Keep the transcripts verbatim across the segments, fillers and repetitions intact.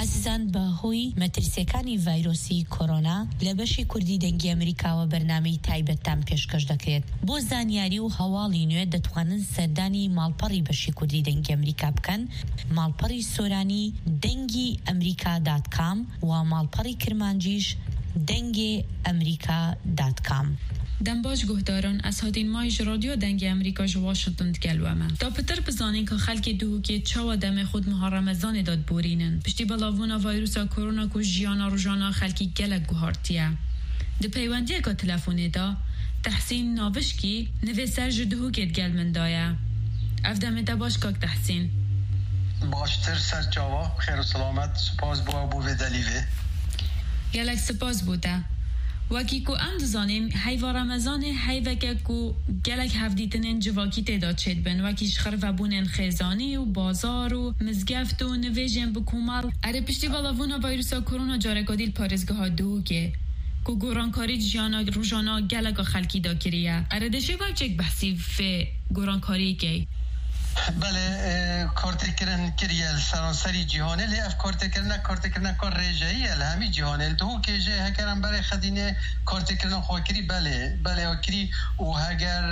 عزیزان بە هۆی مەترسیەکانی ڤایرۆسی کۆرۆنا لە بەشی کوردی دەنگی ئەمریکاوە بەرنامەی تایبەتتان پێشکەش دەکرێت. بۆ زانیاری و هەواڵی نوێ دەتوانن سەردانی ماڵپەڕی بەشی کوردی دەنگی ئەمریکا بکەن، ماڵپەڕی سۆرانی دەنگی ئەمریکا دات کام و ماڵپەڕی کرمانجیش دەنگی ئەمریکا دات کام. دەم باش گوهداران از هاتین مایش رادیو دنگ امریکا جو واشنطن دگلوامه دا پتر بزانین که خلک دوو که چاوا دم خود محرمزان داد بورینن پشتی بلاوونا وایروسا کرونا کو ژیانا روزانه خلکی گلک گوهارتیه د پیوندی که تلفنی دا تحسین ناوشکی نویسر جدهو که دگل من دایه افدم دا باش که تحسین باشتر سر جاوا خیر و سلامت سپاس بو ابو ودلیوه گلک سپاس بوده وکی کو ام دزانیم هیوا رمضان هیوکه کو گلک هفدیتنین جواکی تعداد شد بن وکیش خرف بونن خیزانی و بازار و مزگفت و نویجن بکومال اره پشتی بالاوونا ویروسا کرونا جارکادیل پارزگاه ها دو که کو گورانکاری جیانا روزانا گلک خلکی دا کریه اره دشه وکچک بحثی فی گورانکاری که بله کارت کردن کریه سراسری جهانه لی اف کارت کردن کارت کردن کار رجایی همه جهانه تو که جه هکرم برای خدینه کارت کردن خواهی بله بله اکری و هگر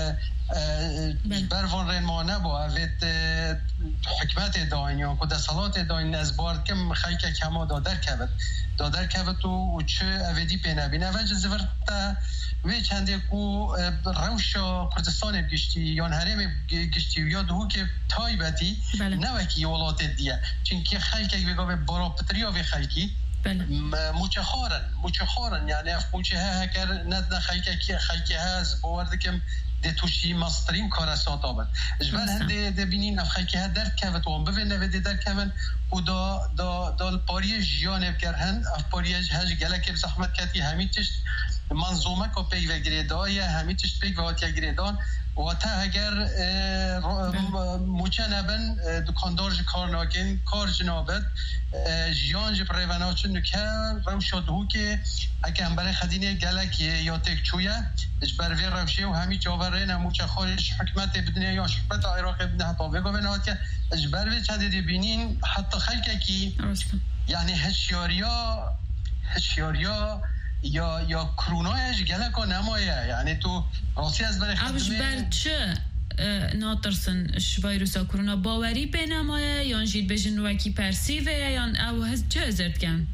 بروان رنمانه با اوید حکمت داین یا کده صلات داین از بارد کم خیلی کما دادر کبت دادر کبت و چه اویدی پینه بینه وجه زورتا وی چنده کو روشا کردستان بگشتی یا هرم بگشتی یا دو که تایبتی نوکی ولات دیه چونکه خیلی بگه به برا پتریا و خیلی موچه خارن موچه خارن یعنی اف موچه ها هکر ند خیلی که خیلی هست باورده که ده توشی ماسترین کار ساتابن جبر هنده ده بینین اف خیلی ها درد که و هم ببینه و ده درد که و دا دا دا پاری جیانه بکرهن اف پاری هج گلک بزحمت کتی همین تشت منظومه که پیگ و گریدای همین تشت پیگ و آتیا گریدان و تا اگر موچه نبن دکاندار کار ناکن کار جنابت جیان جب ریواناچون نکر روشا دهو که اگه هم برای خدینه گلک یا تک چویه جبر وی روشه و همی جاوره نموچه خارش حکمت بدنه یا شکمت عراق بدنه حتی بگو بنات که جبر وی چنده دی بینین حتی خلقه کی یعنی هشیاریا هشیاریا یا یا کرونایش گلک و نمایه یعنی تو راستی از برای خدمه اوش بر چه ناترسن ویروسا کرونا باوری به نمایه یا انجید بجن وکی پرسیوه یا او هست چه ازرد کن؟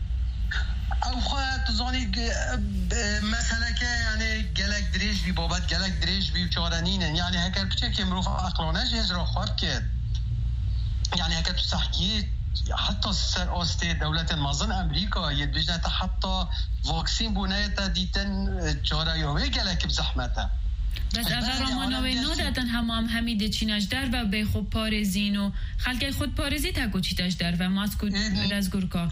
او خواهد تزانی مثلا که یعنی گلک دریج بی بابت گلک دریج بی چارنینن یعنی هکر بچه که مروف اقلانه جهز را خواب کرد یعنی هکر تو صحکیه حتی سر آسته دولت مازن امریکا یه بجنه حتی واکسین بونه تا دیتن جارایوه گلک بزحمته بس اگر آمانوه نادتن همام همید چیناش در و به خود پارزین و خلقه خود پارزی تکو چیتاش در و ماسکو رزگور که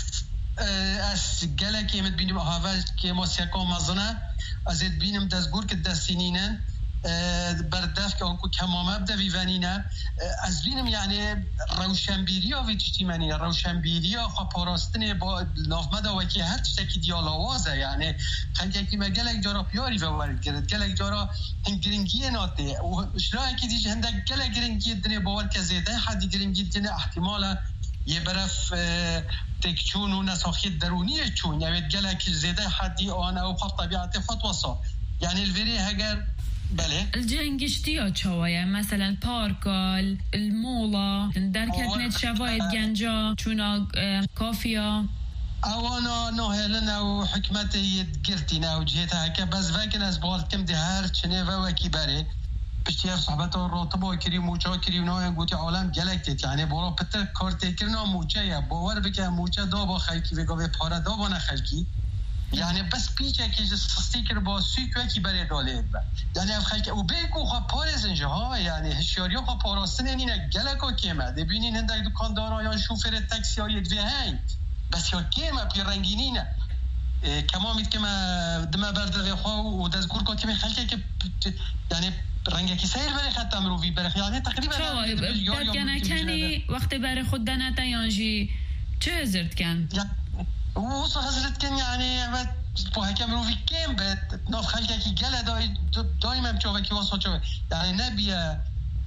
از گلک ایمت بینیم احاول که ما سیکا مازنه از ات بینیم دستگور که دستینینه بردف که آنکو کمامه بده ویوانینه از بینم یعنی روشنبیری ها ویچتی منی روشنبیری ها خواه پاراستنه با نافمده وکی هر چشتکی دیالاوازه یعنی خیلی که ما گلک جارا پیاری باورد گرد گلک جارا گرنگی ناته و شرایه که دیجه هنده گلک گرنگی دنه باور که زیده حدی گرنگی دنه احتمالا یه برف تکچون و نساخی درونی چون یعنی گلک زیده حدی آن او خط طبیعت خطوصا یعنی الوری هگر بله الجنگشتی ها چوایا مثلا پارکال المولا در کتنت شواید گنجا چونا کافیا اوانا نوهلنا و حکمت گرتینا و جهتها که بس وکن از بالکم ده هر چنه و وکی بره پشتیار صحبت ها راتبا کری موچا کری و نوه گوتی عالم گلکتید یعنی برا پتر کارتی کرنا موچه یا باور بکن موچه دا با خلکی بگا به پاره دا با نخلکی یعنی بس پیچه که سستی کر با سوی که کی برای داله یعنی اف خلک او بگو خوا پارز اینجا ها یعنی هشیاری خوا پاراستن اینه گلکا کیمه دبینین هنده دکاندارا یا شوفر تاکسی های دوی هنگ بس یا کیمه پی رنگینینه کما مید که ما دمه برده خوا و دزگور که کمی خلکه که یعنی رنگه کی سیر برای خط امروی برای یعنی تقریبا دادگنه کنی وقتی برای خود دنتا یانجی چه ازرد کن؟ و صح حضرت کن یعنی و با حکم روی کم به ناف خلقه کی گله دای دائما چوبه کی واسه چوبه یعنی نبیه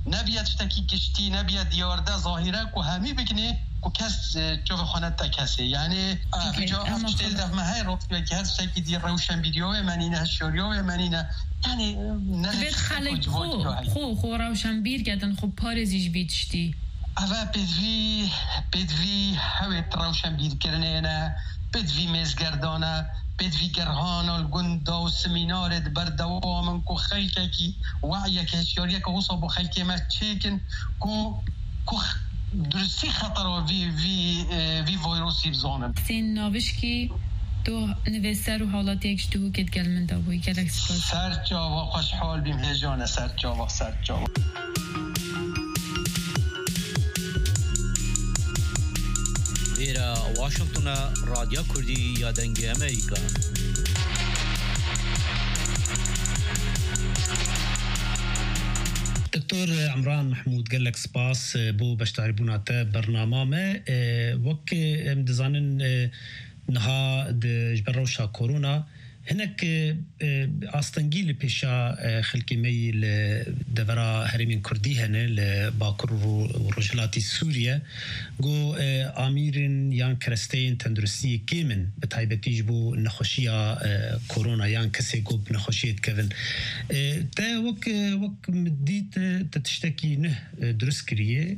نبیاد شتکی گشتی نبیاد دیارده ظاهره که همی بکنه که کس جو خانت تا کسی یعنی جا افتشتیل دفمه های رفت و که هر شکی دی روشن ویدیوه منینه شوریوه منینه یعنی بید خلق خو خو خو روشن بیر گدن خو پارزیش بیدشتی اوه بدوی بدوی هویت روشن بیر کرنه نه بدوی مزگردانه بدوی گرهان الگندا و سمینارت بردوامن کو خیلی کی وعیه که هشیاریه که وصابو خیلی ما چیکن کو کو درستی خطر و وی وی وی ویروسی بزانم سین نوشکی تو نویسر و حالات یکش تو کت گل من داوی گلک سپاس سر جاوا خوشحال بیم هجانه سر جاوا سر جاوا ایرا واشنگتن رادیو کردی یادنگی امریکا دكتور عمران محمود قال لك سباس بو باش تعرفونا برنامج وك مدزانن نها جبروشا كورونا هناك استنجيل بيشا خلكي مي دورا هرمين كردي هنا لباكر ورجلاتي سوريا جو اميرن يان كريستين تندرسي كيمن بتايبتيج بو نخوشيا كورونا يان كسي جو بنخوشيه كيفن تا وك وك مديت تتشتكي نه درس كريه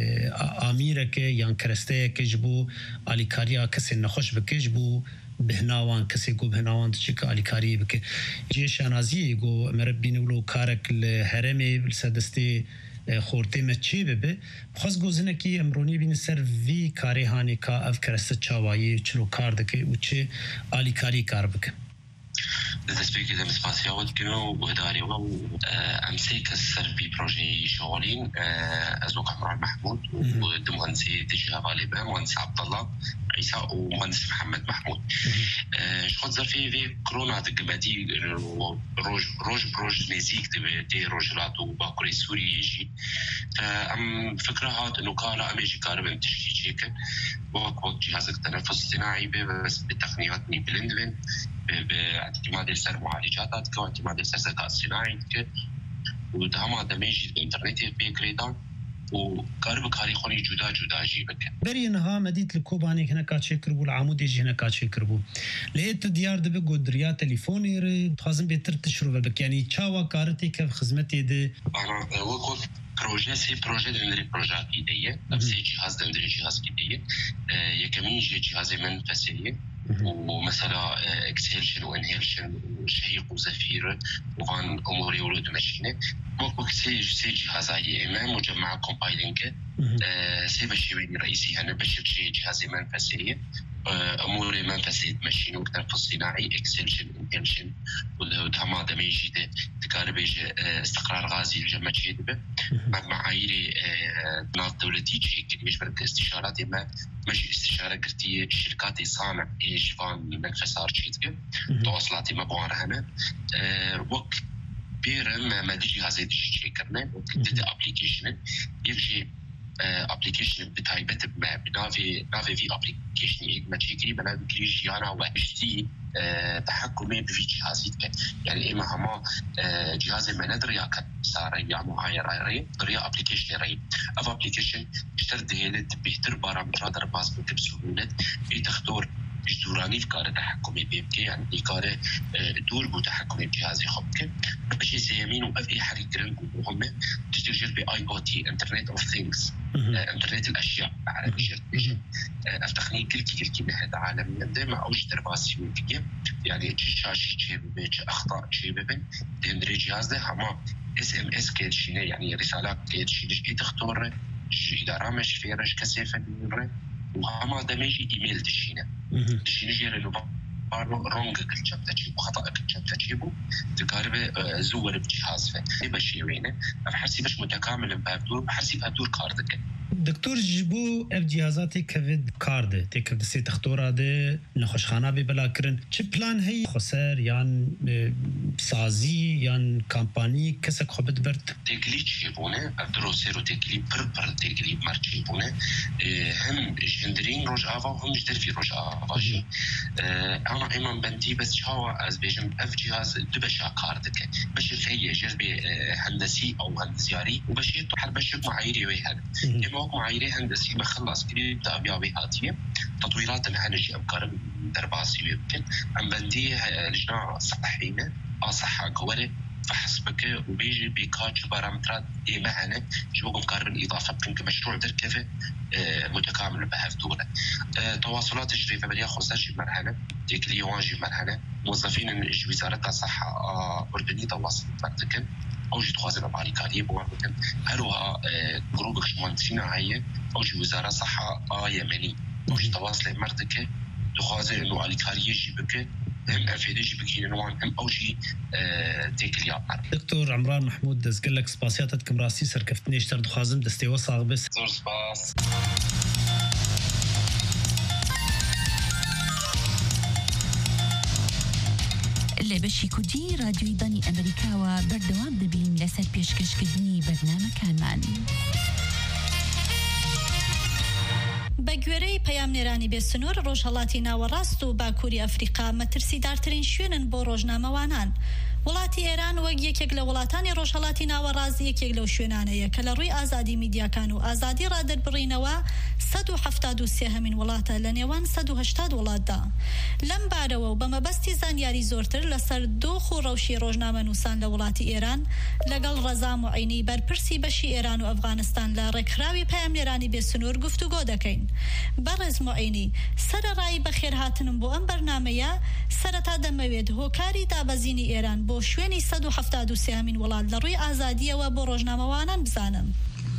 اميرك يان كريستي كجبو اليكاريا كسي نخوش بكجبو بهناوان كسي جو بهناوان تشيك اليكاري بك جيش انازي جو مربين ولو كارك الهرمي بالسدستي خورتي مچي به خاص گوزنکی امرونی بین سر وی کاری هانی کا اف کرست چاوایی چلو کار دکه وچه اليكاري کار بک دەستپێکی دەم سپاسیاوتکردن و بۆداریەوە و ئەمسەی کەس سەر وی پرۆژەی شەوەڵین ئەز وەک عمران محمود و دو مهندسی دژی هەواڵێ بە مهندس عەبدەڵڵا عیسا و مهندس محمد محمود شخۆت زەرفی وی کۆرۆنا دەگەبەتی ڕۆژ ڕۆژ ڕۆژ نێزیک دەبێت دێ ڕۆژهەڵات و باکووری سووریەژی ئەم فکرە هاتن و کارە ئەمێژی کارە بن تشتی چێکن وەک وەک جیهازێک تەنەفس صناعی بێ بەس بتەقنیاتنی بلند بن باعتماد سر معالجات که اعتماد سر ذکاء اصطناعی که و دهما دمیجی اینترنت بیکریدان و کار بکاری خونی جدا جدا جی بکن بری انها مدیت لکوبانی هنا کاچه کربو العمودی جی هنا کاچه کربو لیت دیار دبه گودریا تلفونی ر خازم بهتر تشرو بک یعنی چاوا کارتی که خدمتی ده انا وقت پروژه سی پروژه دندری پروژه ایده نفسی جهاز دندری جهاز ایده یکمی جهاز منفعلی ومثلا اكسهيلشن وانهيلشن وشهيق وزفير وغان اموري ولود ماشينه ممكن سي سي جهازي امام مجمع كومبايلينج سي بشي وين رئيسي انا بشي شي جهاز منفعلي اموري منفعلي ماشينه وتنفس صناعي اكسهيلشن انهيلشن وتما دميجي تقاربيج استقرار غازي الجمع شيء مع معايير ناس دولتي شيء كيفاش بدك استشارات ما ماشي استشاره قرتي شركات صانع ايجفان منفسار شيء تواصلاتي ما بوارهنا وقت بيرم ما ديجي هذا الشيء كرنا وكنت ابلكيشن يجي ابلكيشن بتايبت ما بنافي نافي في ابلكيشن ما تشيكي بنا بكريش يانا واشتي تحكمي بفي جهازك يعني اما هما جهاز ما ندري يا صار يعني هاي راي طريقه ابلكيشن راي اف ابلكيشن اشترد هي بيهتر بارامترات باز بسهوله بتختار دورانی کار تحکمی بیمکی یعنی کار دور بود تحکمی جهازی خوب که بچه سیمین و افعی حرکت کرن و همه تشتغل به آی او تی Internet of Things انترنت الاشیاء عربی جد افتخنی کل کی کل کی نهاد عالمی دائما اوج درباسی میگه یعنی چه شاشی چه به چه اخطاء چه ببین دندری جهاز ده هما اس ام اس که چینه یعنی رسالات که چینه ای تختار اداره مش فيرش كثيفه من وهما دمجي ايميل دشينا دشينا جير انه رونج كل شبته تجيبه خطا كل شبته تجيبه تقاربه زور بجهاز فيه بشي وينه بحسي باش متكامل بهدور بحسي بهدور كاردك دکتۆر جبو ev cihazatê kevin kar de têkev di sê textora de nexweşxana bê belakirin çi plan heye xweser yan sazî yan kampanî kesek xwe bidiber têkilî çêbûne ev dirosê û têkilî pir pir têkilî mer çêbûne hem ji hindirîn rojava hem ji dervî rojava jî ana êman bendî bes çawa ez bêjim ev cihaz du beşa kar dike beşê heye jezbê hendesî ew hendezyarî û beşê her beşek معاييري wê hene êma wek معاييرê hendesî me xelas kirî daviya wê hatiye تطويرات الهنجي أمكارم درباسي ويمكن أم بندي لجنة صحية أصحى قولي فحص بك وبيجي بكاتش بارامترات إيه مهنة جو أمكارم إضافة بكم مشروع دركفة متكامل بهاف دولة تواصلات تجري فبليا خصاصي مرحلة تكلي واجي مرحلة موظفين وزارة الصحة أردني تواصل مرتكن أو جي تخازن بعريكارية بوامكن هروها جروب مهندسين عاية أو جي وزارة صحة آه يمني أو جي تواصل مرتكن تخازن إنه عريكارية جي بك هم أفيدي جي بكين نوعا هم أو جي تيكلي عمر دكتور عمران محمود دزقلك سباسياتتكم راسي سركفتني اشتر دخازم دستي وصاغ بس زور سباس لە بەشی کوردی رادیۆی دانی ئەمریکاوە بەردەوام دەبین لەسەر پێشکەشکردنی بەرنامەکانمان. بە گوێرەی پەیامنێرانی بێسنوور ڕۆژهەڵاتی ناوەڕاست و باکووری ئەفریقا مەترسیدارترین شوێنن بۆ ڕۆژنامەوانان. وڵاتی ئێران وەک یەکێک لە وڵاتانی ڕۆژهەڵاتی ناوەڕاست یەکێک لەو شوێنانەیە کە لە ڕووی ئازادی میدیاکان و ئازادی ڕادەربڕینەوە سەد و حەفتاد و سێ هەمین وڵاتە لە نێوان سەد و هەشتاد وڵاتدا. لەم بارەوە و بە مەبەستی زانیاری زۆرتر لەسەر دۆخ و ڕەوشی ڕۆژنامە نووسان لە وڵاتی ئێران لەگەڵ ڕەزا موعینی بەرپرسی بەشی ئێران و ئەفغانستان لە ڕێکخراوی پەیامنێرانی بێسنوور گفتوگۆ دەکەین. بەڕێز موعینی سەرەڕای بەخێرهاتنم بۆ ئەم بەرنامەیە سەرەتا دەمەوێت هۆکاری دابەزینی ئێران بۆ شوێنی سەد و حەفتاد و سێمین وڵات لە ڕووی ئازادیەوە بۆ ڕۆژنامەوانان بزانم.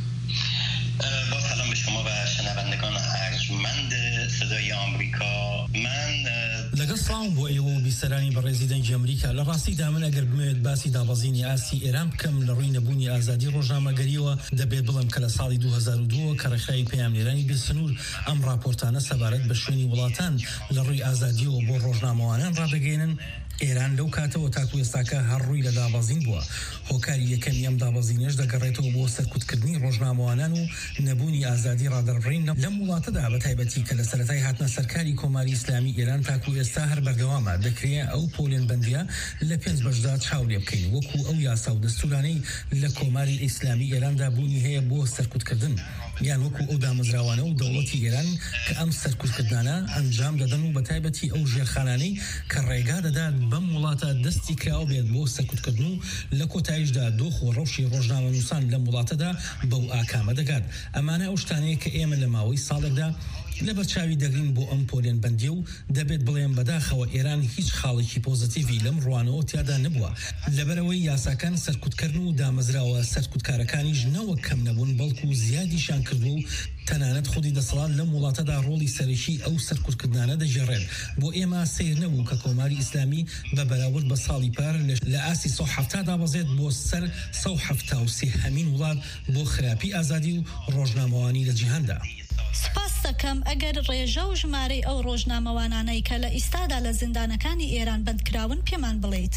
با سلام به شما و شنوندگان ارجمند صدای آمریکا. من لەگەڵ سڵاو بۆ ئێوە و بیسەرانی بەڕێزی دەنگی ئەمریکا لە ڕاستیدا من ئەگەر بمەوێت باسی دابەزینی ئاستی ئێران بکەم لە ڕووی نەبوونی ئازادی ڕۆژنامەگەریەوە دەبێت بڵم کە لە ساڵی دوو هەزار و دوو کە ڕێکخراوی پەیامنێرانی بێسنوور ئەم راپۆرتانە سەبارەت بە شوێنی وڵاتان لە ڕووی ئازادیەوە بۆ ڕۆژنامەوانان ڕادەگەێنن ئێران لەو کاتەوە تاکو ئێستاکە هەڕووی لە دابەزین بووە. هۆکاری یەکەمی ئەم دابەزینەش دەگەڕێتەوە بۆ سەرکوتکردنی ڕۆژنامەوانان و نەبوونی ئازادی ڕادەربڕین لەم وڵاتەدا بە تایبەتی کە لە سەرەتای هاتنە سەرکاری کۆماری ئیسلامی ئێران تاکو ئێستا هەر بەردەوامە دەکرێت ئەو پۆلێن بەندیە لە پێنج بەشدا چاو لێ بکەین وەکو ئەو یاسا و دەستورانەی لە کۆماری ئیسلامی ئێراندا بوونی هەیە بۆ سەرکوتکردن یان وەکو ئەو دامەزراوانە و دەوڵەتی ئێران کە ئەم سەرکوتکردانە ئەنجام دەدەن و بە تایبەتی ئەو ژێرخانانەی کە ڕێگا دەدات بەم وڵاتە دەستی کراوە بێت بۆ سەرکوتکردن و لە کۆتاییشدا دۆخ و ڕەوشی ڕۆژنامە نووسان لەم وڵاتەدا بەو ئاکامە دەگات. ئەمانە ئەو شتانەیە کە ئێمە لە ماوەی ساڵێکدا لەبەر چاوی دەگرین بۆ ئەم پۆلێن بەندیە و دەبێت بڵێن بەداخەوە ئێران هیچ خاڵێکی پۆزتیڤی لەم ڕوانەوە تیادا نەبووە لەبەرەوەی یاساکان سەرکوتکردن و دامەزراوە سەرکوتکارەکانیش نەوەک کەم نەبوون بەڵکو زیادیشان کردو و تەنانەت خودی دەسەڵات لەم وڵاتەدا ڕۆڵی سەرەکی ئەو سەرکوتکردانە دەژێڕێت. بۆ ئێمە سیر نەبوو کە کۆماری ئیسلامی بە بەراورد بە ساڵی پار لە ئاسی سە حەفتا دابەزێت بۆ سەر سە حەفتا و سێ هەمین وڵات بۆ خراپی ئازادی و ڕۆژنامەوانی لە جیهاندا. سپاس دەکەم ئەگەر ڕێژە و ژمارەی ئەو ڕۆژنامەوانانەی کە لە ئیستادا لە زیندانەکانی ئێران بەندکراون پێمان بڵێیت.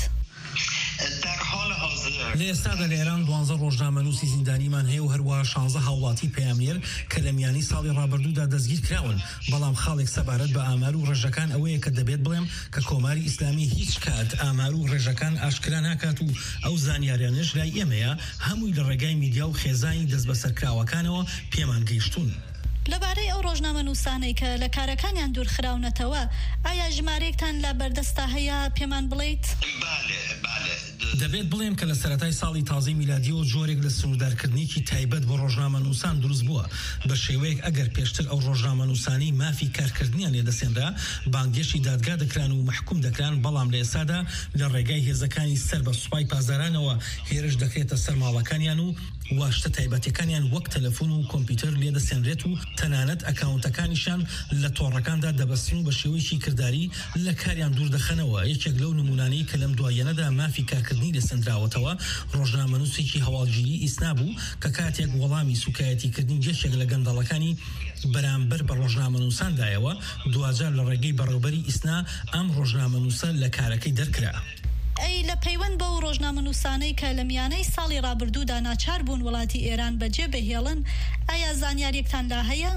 لە ئێستادا لە ئێران دوانزە ڕۆژنامە نووسی زیندانیمان هەیە و هەروە شانزە هاوڵاتی پەیامنێر کە لە میانی ساڵی ڕابردوودا دەستگیر کراون. بەڵام خاڵێک سەبارەت بە ئامار و ڕێژەکان ئەوەیە کە دەبێت بڵێم کە کۆماری ئیسلامی هیچ کات ئامار و ڕێژەکان ئاشکرا ناکات و ئەو زانیاریانش لای ئێمەیە هەمووی لە ڕێگای میدیا و خێزانی دەست بەسەرکراوەکانەوە پێمان گەیشتون. لەبارەی ئەو ڕۆژنامە نووسانەی کە لە کارەکانیان دوورخراونەتەوە ئایا ژمارەیەکتان لە بەردەستا هەیە پێمان بڵێیت؟ دەبێت بڵێم کە لە سەرەتای ساڵی تازەی میلادیەوە جۆرێک لە سنوردارکردنیکی تایبەت بۆ ڕۆژنامە نووسان دروست بووە بە شێوەیەک ئەگەر پێشتر ئەو ڕۆژنامە نووسانی مافی کارکردنیان لێدەسێنرا بانگێشی دادگا دەکران و محکوم دەکران بەڵام لە ئێستادا لە ڕێگای هێزەکانی سەر بە سوپای پازارانەوە هێرش دەکرێتە سەر ماڵەکانیان و واشتە تایبەتەکانیان وەک تەلەفۆن و کۆمپیوتەر لێدەسێنرێت و تەنانەت ئەکاونتەکانیشان لە تۆڕەکاندا دەبەستن و بە شێوەیەکی کردداری لە کاریان دوور دەخەنەوە. یەکێک لەو نمونانەی کە لەم دوایەنەدا مافی کارکردنی لەسەندراوەتەوە ڕۆژنامەنووسێکی هەواڵگیری ئیسنا بوو کە کاتێک وەڵامی سوکایەتیکردنی جەشێک لە گەندەڵەکانی بەرامبەر بە ڕۆژنامەنووساندایەوە دوجار لە ڕێگەی بەڕێوەبەری ئیسنا ئەم ڕۆژنامەنووسە لە کارەکەی دەرکرا. ئەی لە پەیوەند بە و ڕۆژنامەنووسانەی کە لە میانەی ساڵی ڕابردوودا ناچار بوون وڵاتی ئێران بەجێ بهێڵن، ئایا زانیاریەکتان لا هەیە؟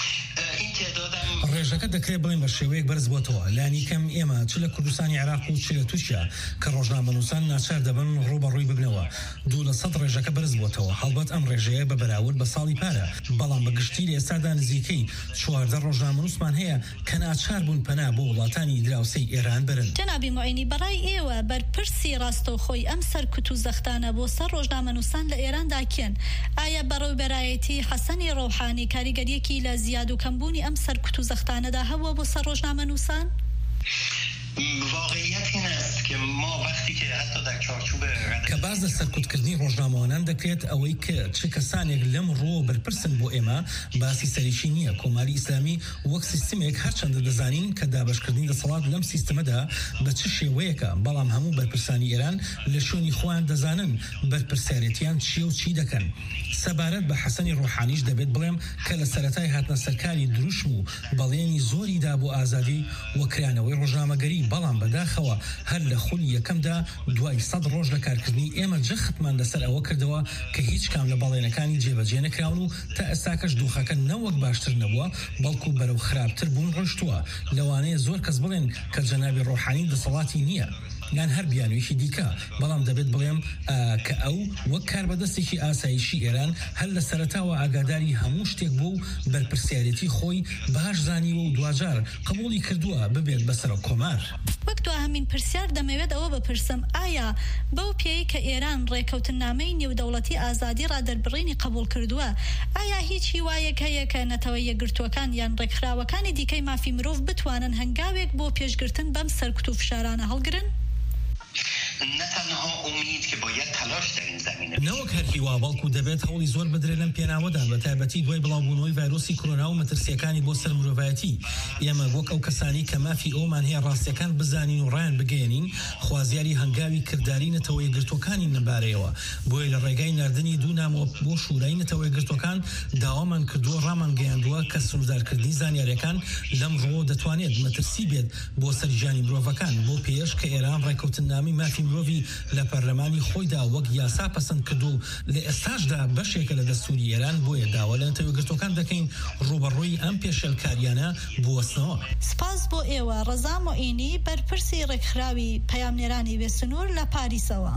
ڕێژەکە دەکرێت بڵێن بە شێوەیەک بەرز بۆتەوە. لانی کەم ئێمە چ لە کوردستانی عێراق و چ لە تووشیا کە ڕۆژنامەنووسان ناچار دەبن ڕوبەڕووی ببنەوە. دوو لە سەد ڕێژەکە بەرز بۆتەوە. هەڵبەت ئەم ڕێژەیە بە بەراورد بە ساڵی پارە، بەڵام بە گشتی لە ئێستادا نزیکەی چواردە ڕۆژنامەنووسمان هەیە کە ناچار بوون پەنا بۆ وڵاتانی دراوسەی ئێران برن. جەنابی موعینی، بەڕای ئێوە بەرپرسی ڕاستەوخۆی ئەم سەرکوت و زەختانە بۆ سەر ڕۆژنامەنووسان لە ئێراندا کێن؟ ئایا بەڕێوەبەرایەتی حەسەنی ڕەوحانی کاریگەریەکی لە زیاد و کەمبوونی ئەم سەرکوت و زەختانەدا هەبووە بۆ سەر ڕۆژنامەنووسان؟ واقعیت این است که ما وقتی که حتی در چارچوب کە باز لە سەرکوتکردنی ڕۆژنامەوانان دەکرێت ئەوەی کە چ کەسانێک لەم ڕۆ بەرپرسن بۆ ئێمە باسی سەریشی نییە. کۆماری ئیسلامی وەک سیستمێک هەرچەندە دەزانین کە دابشکردنی دەسەڵات لەم سیستەمەدا بە چ شێوەیەکە، بەڵام هەموو بەرپرسانی ئێران لە شوێنی خۆیان دەزانن بەرپرسیارەتیان چیە و چی دەکەن. سەبارەت بە حەسەنی ڕۆحانیش دەبێت بڵێم کە لە سەرەتای هاتنە سەرکاری دروشم و بەڵێنی زۆریدا بۆ ئازادی وەکرانەوەی ڕۆژنامەگەری، بەڵام بەداخەوە هەر لە خولی یەکەمدا دوای سەد ڕۆژ لە کارکردنی ئێمە جەختمان لەسەر ئەوە کردەوە کە هیچ کام لە بەڵێنەکانی جێبەجێ نەکراون و تا ئێستاکەش دۆخەکە نەوەک باشتر نەبووە، بەڵکو بەرەو خراپتر بوون ڕۆشتووە. لەوانەیە زۆر کەس بڵێن کە جەنابی ڕۆحانی دەسەڵاتی نییە یان هەر بیانوێکی دیکە، بەڵام دەبێت بڵێم کە ئەو وەک کاربەدەستێکی ئاسایشی ئێران هەر لە سەرەتاوە ئاگاداری هەموو شتێک بوو و بەرپرسیارەتی خۆی باش زانیوە و دوجار قبولی کردووە ببێت بەسەر کۆمار. وەک دو هەمین پرسیار دەمەوێت ئەوە بپرسم، ئایا بەو پێی کە ئێران ڕێکەوتنامەی نێودەوڵەتی ئازادی ڕادەربڕینی قبول کردووە، ئایا هیچ هیوایەک هەیە کە نەتەوەی یەکگرتووەکان یان ڕێکخراوەکانی دیکەی مافی مرۆڤ بتوانن هەنگاوێک بۆ پێشگرتن بەم سەرکوت و فشارانە هەڵگرن؟ نه تنها امید که باید تلاش در این زمینه نەوەک هەرهیوا، بەڵکو دەبێت هەوڵی زۆر بدرێت لەم پێناوەدا، بە تایبەتی دوای بڵاوبوونەوەی ڤایرۆسی کۆرۆنا و مەترسیەکانی بۆ سەر مرۆڤایەتی. ئێمە وەک ئەو کەسانی کە مافی ئەومان هەیە ڕاستیەکان بزانین و ڕایان بگەێنین، خوازیاری هەنگاوی کردداری نەتەوە یەکگرتوەکانی نەبارەیەوە. بۆیە لە ڕێگای نردنی دوو نامەوە بۆ شوورای نەتەوە یەکگرتوەکان داوامان کردووە، ڕامان گەیاندووە کە سنوردارکردنی زانیاریەکان لەم ڕۆ دەتوانێت مەترسی بێت بۆ سەرجانی مرۆڤەکان، بۆ پێش کە ئێران ڕێکەوتنامی مافی مرۆڤی لە پەرلەمانی خۆیدا وەک یاسا پەسەند کردو لە ئێستاشدا بەشێکە لە دەستوری ئێران، بۆیە داوا لە نەتەوەیەکگرتوەکان دەکەین ڕوبەڕووی ئەم پێشەلکاریانە بوەستنەوە. سپاس بۆ ئێوە ڕەزا موعینی، بەرپرسی ڕێکخراوی پەیامنێرانی بێسنوور لە پاریسەوە.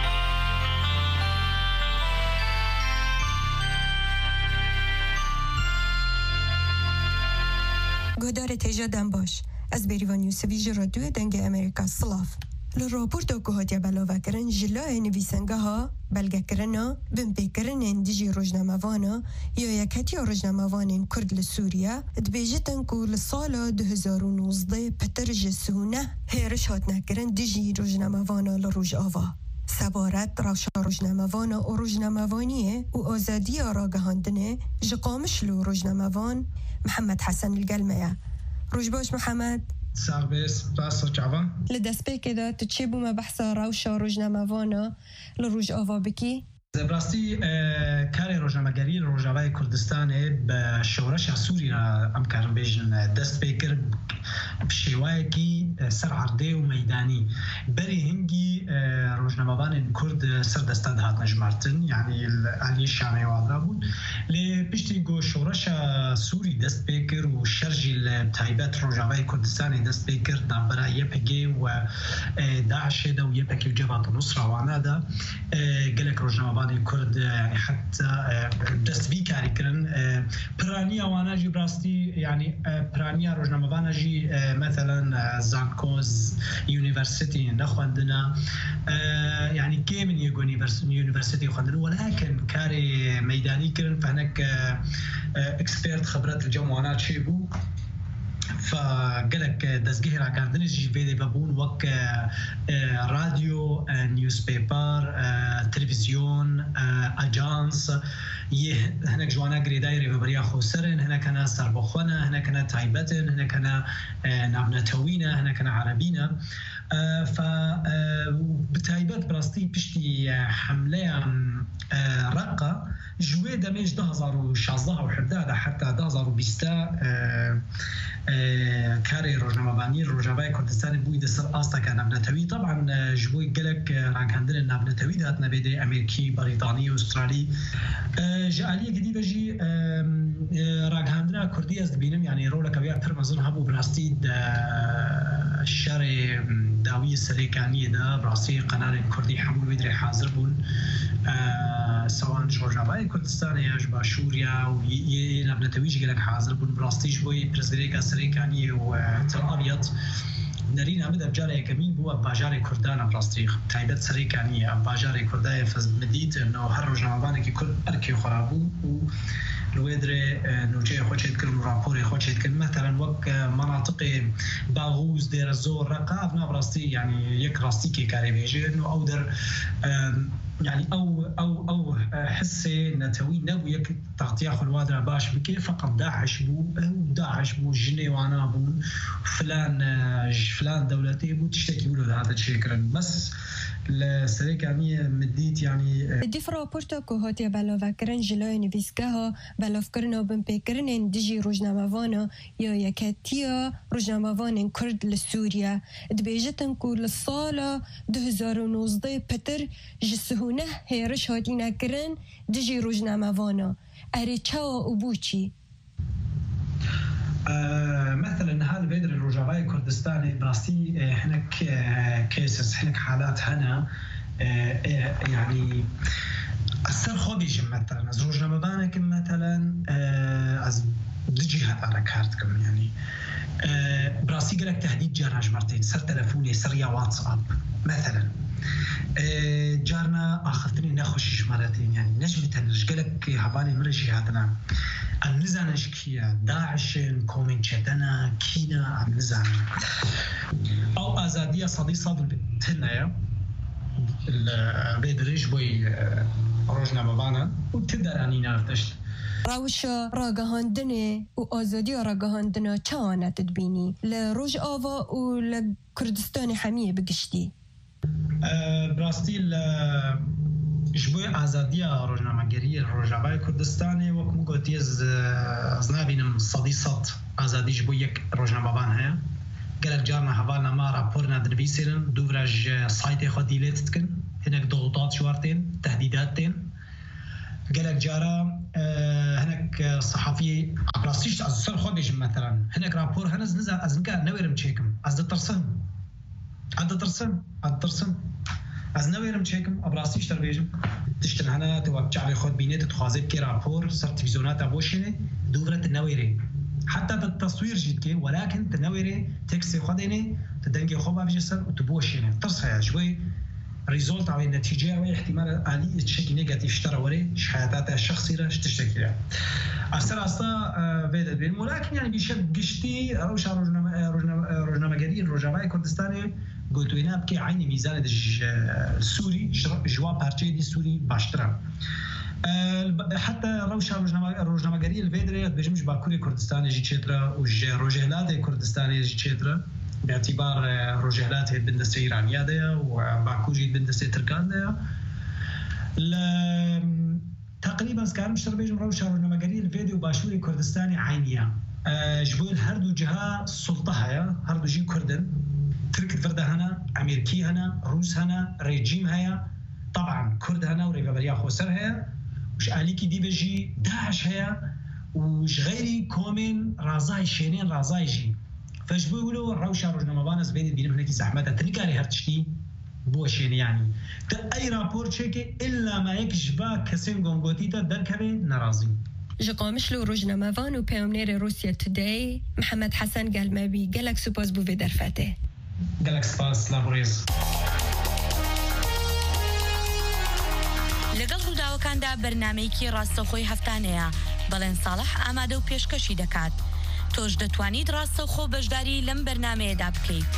گۆدارە تێژەدان باش، ئەس بێریڤان یوسفی ji رادیۆ دەنگە ئەمریکا سلااف. Li raporta ku hatiye belavkirin ji layê nivîsengeha belgekirina binpêkirinên dijî rojnamevana ya Yeketiya Rojnamevanên Kurd li Sûriye dibêjitin ku li sala du hezar û nôzdeh pitir ji sûneh hêriş hatnekirin dijî rojnamevana li Rojava. Sebaret rewşa rojnamevana û rojnamevaniyê û azadiya ragihandinê ji Qamişlo rojnamevan Mihemed Hesen li gel me ye. Roj baş Mihemed. ساغبێس باسە چاوان لە دەستپێکێدا تو چێ بوومە بەحسا ڕەوشە ڕۆژنامەوانە لە ڕۆژئاوا بکی؟ زەبراستی کاری ڕۆژنامەگەری لە ڕۆژاوای کوردستانê بە شەورەشا سووریا ئەم کارم بێژن دەست پێ کرد شێوایەکی سەر عەردێ و مەیدانی بەری هەنگی ڕۆژنامەوانên کورد سەر دەستان هاتنە ژمارتن، یعنی عەلی شامێ وادرا بوون لێ پشتی گۆ شەورەشا سووری دەست پێ کرد و شەرژی لە تایبەت ڕۆژاوای کوردستانی دەست پێ کرد دامبەرا یەپێگێ و داعشێدا و یەپێکی و جەبهەت نوسراوانەدا gelek rojnamevanên Kurd yani heta destbî karî kirin piraniya wana jî rastî yani piraniya rojnamevana jî mesela Zankoz University nexwendina yani kêmin yek University xwendin welakin karê meydanî kirin fenek ekspert xebret li cem wana çêbû فقالك دزجه راكاندني جي فيدي بابون وك راديو نيوز بيبر تلفزيون اجانس يه هناك جوانا قريداي ريفبريا خوسرن هناك انا سربخونه هناك انا تايبتن هناك انا نابنا توينا هناك انا عربينا ف بتايبت براستي بشتي حمله رقه جوي دمج ده هزار وشازده وحداده حتى ده هزار وبيستا كاري روجنامه‌بانی روجنامه‌ی کردستان بوی دسر آستا که نبنتوی طبعا جوی گلک راکندن نبنتوی دهات نبیده امریکی بریتانی استرالی جالیه جدی بجی راکندن کردی از بینم یعنی رول کبیر پر مزن هبو براستی شر داوی سریکانی دا براستی قنار کردی حمول ویدر حاضر بون سواء روجنامه‌ی کردستان یا جبا شوریا و یه نبنتویش گلک حاضر بون براستی جوی پرزیدنت سریکانی و تل آبیض نرین همه دبجار کمی بو باجار کردان براستی تایبت سریکانی باجار کردای فز مدید انه هر روزنامه‌بانی که کل ارکی خرابو و الوادر نوجه خوشت كل رابوري خوشت كل مثلا وك مناطق باغوز دير الزور رقاب نبرستي يعني يك راستي كي كاري بيجي انه او در يعني او او او حسي نتوي نبو يك تغطيه الوادر باش بكي فقط داعش بو داعش بو جني وانا بو فلان فلان دولتي بو تشتكي له هذا الشيء بس لسريك يعني مديت يعني دي فرابورتا كو هاتي بلاوكرن جلوي نويسكاها بلاوكرنا بمبيكرن ديجي روجنامه‌وانا يا يكاتيا روجنامه‌وان كرد لسوريا دبيجتن كو للصالة دو هزار ونوزده بتر جسهونه هيرش هاتينا كرن ديجي روجنامه‌وانا اريتشاوا وبوچي آه مثلا هذا بيدر الرجاوي كردستاني براستي هناك كيسز هناك حالات هنا آه يعني السر خبيج مثلا از روجنامه‌بانك مثلا آه از دي جهات انا كارتكم يعني آه براستي قالك تهديد جارج مرتين سر تلفوني سر يا واتساب مثلا آه جارنا اخذتني نخش مرتين يعني نجمة قالك هباني مرجي هذا عم نزانش كيا داعشن كومنشتنا كينا عم نزان او ازاديه صدي صاد التنايا البيدريج بوي روجنا بابانا وتقدر اني نافتشت راوشا راگهاندنه و آزادی راگهاندنه چانه تدبینی لروج آوا و لکردستان حمیه بگشتی براستی جبوی آزادی روزنامه‌گری روزنامه‌ی کردستانی و کم گفتی از از نبینم صدی صد آزادی جبوی یک روزنامه‌بان هست. گرگ جارنا حوالا ما راپور ندربیسیرن دوبرج سایت خودی لیت کن هنگ ضغوطات شوارتين تهديداتين گرگ جارا هنگ صحفی عبراسیش از سر خودش مثلا هنگ راپور هنز نزا از نکا نویرم چیکم از دترسم از دترسم از دترسم از نویرم چیکم ابراسیش تر بیجم تشتن هنا تو چعلی خود بینیت تخوازب کی راپور سر تلفزيونات ابوشنه دورت نویری حتى بالتصوير جيت كي ولكن تنويري تكسي خديني تدنجي خوبا بجسر وتبوشيني تصحى شوي ريزولت على النتيجه او احتمال عالي تشكي نيجاتيف اشترى وري حياتها الشخصيه تشتكي لها اصلا اصلا بيد بين ولكن يعني بشكل قشتي روش روجنا روجنا مجاري روجاوي كردستاني قلت وينا بكي عيني ميزان السوري جواب بارتي دي سوري باشترا حتى روشا روزنامه‌گری الفيدري بجمش باكوري كردستان جي تشترا وجه روجهلات كردستان جي تشترا باعتبار روجهلات بالنسبه ايرانيه ده وباكوري بالنسبه تركان ده تقريبا كان مشتر بيجم روشا روزنامه‌گری الفيديو باشوري كردستاني عينيه جبول هردو جهه سلطه هردو جي كردن ترك فرده هنا امريكي هنا روس هنا ريجيم هيا طبعا كرد هنا وريفابريا خوسر هيا وش عليكي دي بجي داعش هيا وش غيري كومن رازاي شينين رازاي جي فاش بيقولوا روشا روزنامه‌بان بين بينهم هناك زحمتها تريكاري هرتشتي بوشين يعني اي رابور تشيكي الا ما يكشفا كسين غونغوتيتا دنكبي نرازي جقامش لو روزنامه‌بان و پیامنر روسیا تودای محمد حسن گلمبی گلک سپاس بو درفته گلک سپاس لابریز لەگەڵ ڕووداوەکاندا بەرنامەیەکی ڕاستەوخۆی هەفتانەیە بەڵێن ساڵح ئامادە و پێشکەشی دەکات تۆش دەتوانیت ڕاستەوخۆ بەشداری لەم بەرنامەیەدا بکەیت.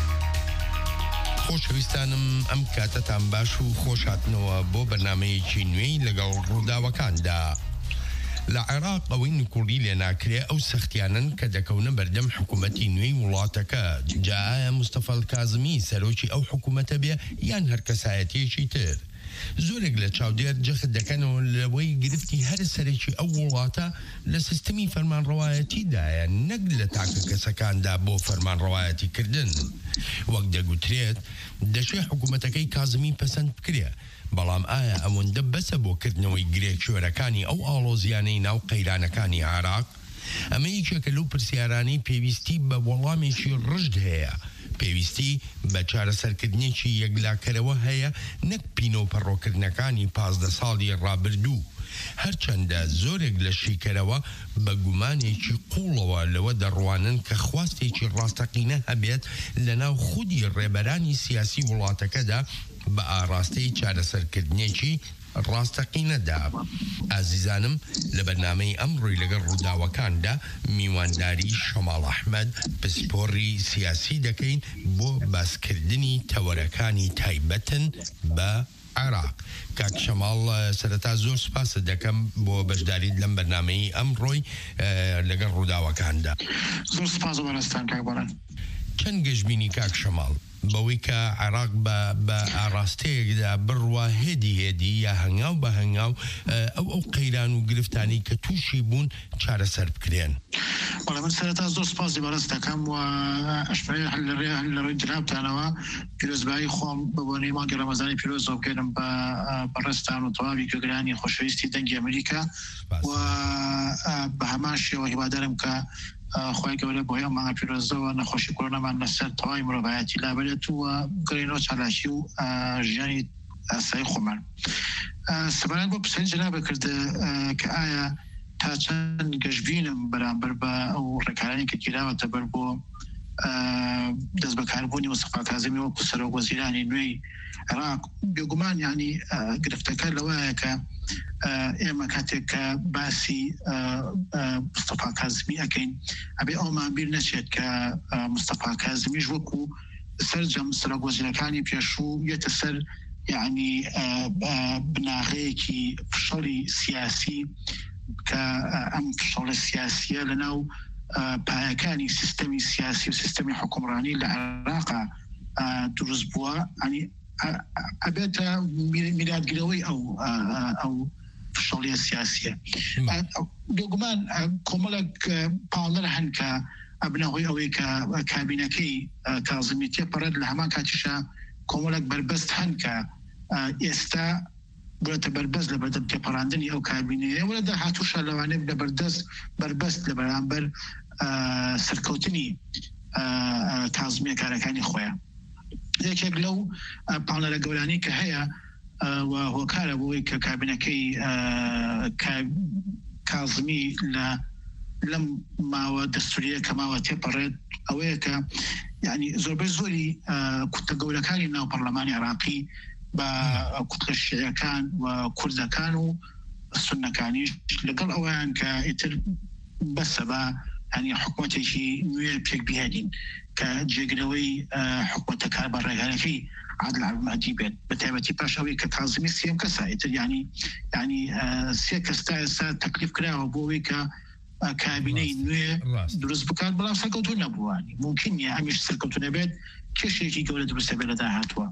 خۆشەویستانم ئەم کاتەتان باش و خۆشهاتنەوە بۆ بەرنامەیەکی نوێی لەگەڵ ڕووداوەکاندا. لە عێراق ئەوەی نکوڕی لێ ناکرێ ئەو سەختیانن کە دەکەونە بەردەم حکوومەتی نوێی وڵاتەکە. جا ئایا مستەفا کاظمی سەرۆکی ئەو حکوومەتە بێ یان هەر کەسایەتیەکی تر؟ زۆرێک لە چاودێر جەخت دەکەنەوە لەوەی گرفتی هەر سەرێکی ئەو وڵاتە لە سیستەمی فەرمانڕەوایەتیدایە نەک لە تاکە کەسەکاندا بۆ فەرمانڕەوایەتی کردن. وەک دەگوترێت دەشێ حکوومەتەکەی کاظمی پەسەند بکرێ، بەڵام ئایا ئەوەندە بەسە بۆکردنەوەی گرێکشۆرەکانی ئەو ئاڵۆزیانەی ناو قەیرانەکانی عێراق؟ ئەمە یەکێکە لەو پرسیارانەی پێویستی بە وەڵامێکی ڕژد هەیە. پێویستی بە چارەسەرکردنێکی یەکلاکەرەوە هەیە، نەک پینۆ پەڕۆکردنەکانی پازدە ساڵی ڕابردوو. هەرچەندە زۆرێک لە شیکەرەوە بە گومانێکی قوڵەوە لەوە دەڕوانن کە خواستێکی ڕاستەقینە هەبێت لە ناو خودی ڕێبەرانی سیاسی وڵاتەکەدا بە ئاراستەی چارەسەرکردنێکی ڕاستەقینەدا. ئازیزانم، لە بەرنامەی ئەمڕۆی لەگەڵ ڕووداوەکاندا میوانداری شەماڵ ئەحمەد پسپۆڕی سیاسی دەکەین بۆ باسکردنی تەوەرەکانی تایبەتن بە عێراق. کاک شەماڵ، سەرەتا زۆر سپاس دەکەم بۆ بەشداریت لەم بەرنامەی ئەمڕۆی لەگەڵ ڕووداوەکاندا. زۆر سپاس بۆ بەڕێستان کاک بەڕێن. چەند گەشتبینی کاک شەماڵ بەوەی کە عێراق بە ئاراستەیەکدا بڕوا هێدی هێدی یا هەنگاو بە هەنگاو ئەو ئەو قەیران و گرفتانی کە تووشی بوون چارەسەر بکرێن؟ وەڵێ من سەرەتا زۆر سپاسی بەڕێست دەکەم و ئەشپەی هەر لە ڕێی جنابتانەوە پیرۆزبایی خۆم بە بۆنەی مانگی ڕەمەزانی پیرۆز بکەم بە بەڕێستان و تەواوی گوێگرانی خۆشەویستی دەنگی ئەمریکا و بە هەمان شێوە هیوادارم کە خۆی گەورە بۆ ئەو مانگە پیرۆزەوە نەخۆشی کۆرۆنامان لەسەر تەواوی مرۆڤایەتی لابێت و گەڕێنەوە چالاکی و ژیانی ئاسایی خۆمان. سەبارەت بۆ پرسیاری جەنابە کردە کە ئایا تا چەند گەشتبینم بەرامبەر بە ئەو ڕێکارانی کە گیراوەتە بەر بۆ دەست بەکاربوونی مستەفا کاظمی وەکو سەرۆک وەزیرانی نوێی عێراق. بێگومان یعنی گرفتەکە لەوەیە کە ئێمە کاتێک کە باسی مستەفا کاظمی ئەکەین ئەبێ ئەومان بیر نەچێت کە مستەفا کاظمیش وەکو سەرجەم سەرۆک وەزیرەکانی پێشوو یەتە سەر یعنی بناغەیەکی فشەڵی سیاسی کە ئەم فشەڵە سیاسیە لەناو پایەکانی سیستەمی سیاسی و سیستەمی حکومڕانی لە عێراقا دروست بووە. ینی ئەبێتە میراتگرەوەی ئەو ئەو فشەڵیە سیاسیە. بێگومان کۆمەڵێک پاڵەر هەن کە ئەبنەهۆی ئەوەی کە کابینەکەی کاظمی تێپەڕێت لە هەمان کاتیشە کۆمەڵێک بربەست هەن کە ئێستا بۆتە بربەست لە بەردەم تێپەڕاندنی ئەو کابینەیە وە لە هاتووشە لەوانەیە لە بەردەست بربەست لە بەرامبەر سەرکەوتنی کاظمیە کارەکانی خۆیان. یەکێک لەو پاڵەرە گەورانی کە هەیە و هۆکارە بۆی کە کابینەکەی کاظمی لە لەم ماوە دەستوریە کە ماوە تێپەڕێت ئەوەیە کە یعنی زۆربەی زۆری کوتە گەورەکانی ناو پەرلەمانی عێراقی بە کوتلە شیعەکان و کوردەکان و سوننەکانیش لەگەڵ ئەویان کە ئیتر بەسە بە ینی حکوومەتێکی نوێ پێک بهێنین کە جێگرەوەی حکوومەتە کار بە ڕێگەرەکەی عادل عەبدولمەجید بێت، بە تایبەتی پاش ئەوەی کە کاظمی سێم کەسە ئیتر ینی ینی سێ کەستا ئێستا تەکلیف کراوە بۆ ئەوەی کە کابینەی نوێ دروست بکات، بەڵام سەرکەوتوو نەبووانی ممکن نیە ئەمیش سەرکەوتو نەبێت کێشێکی گەورە دروستە بێت لە داهاتووە.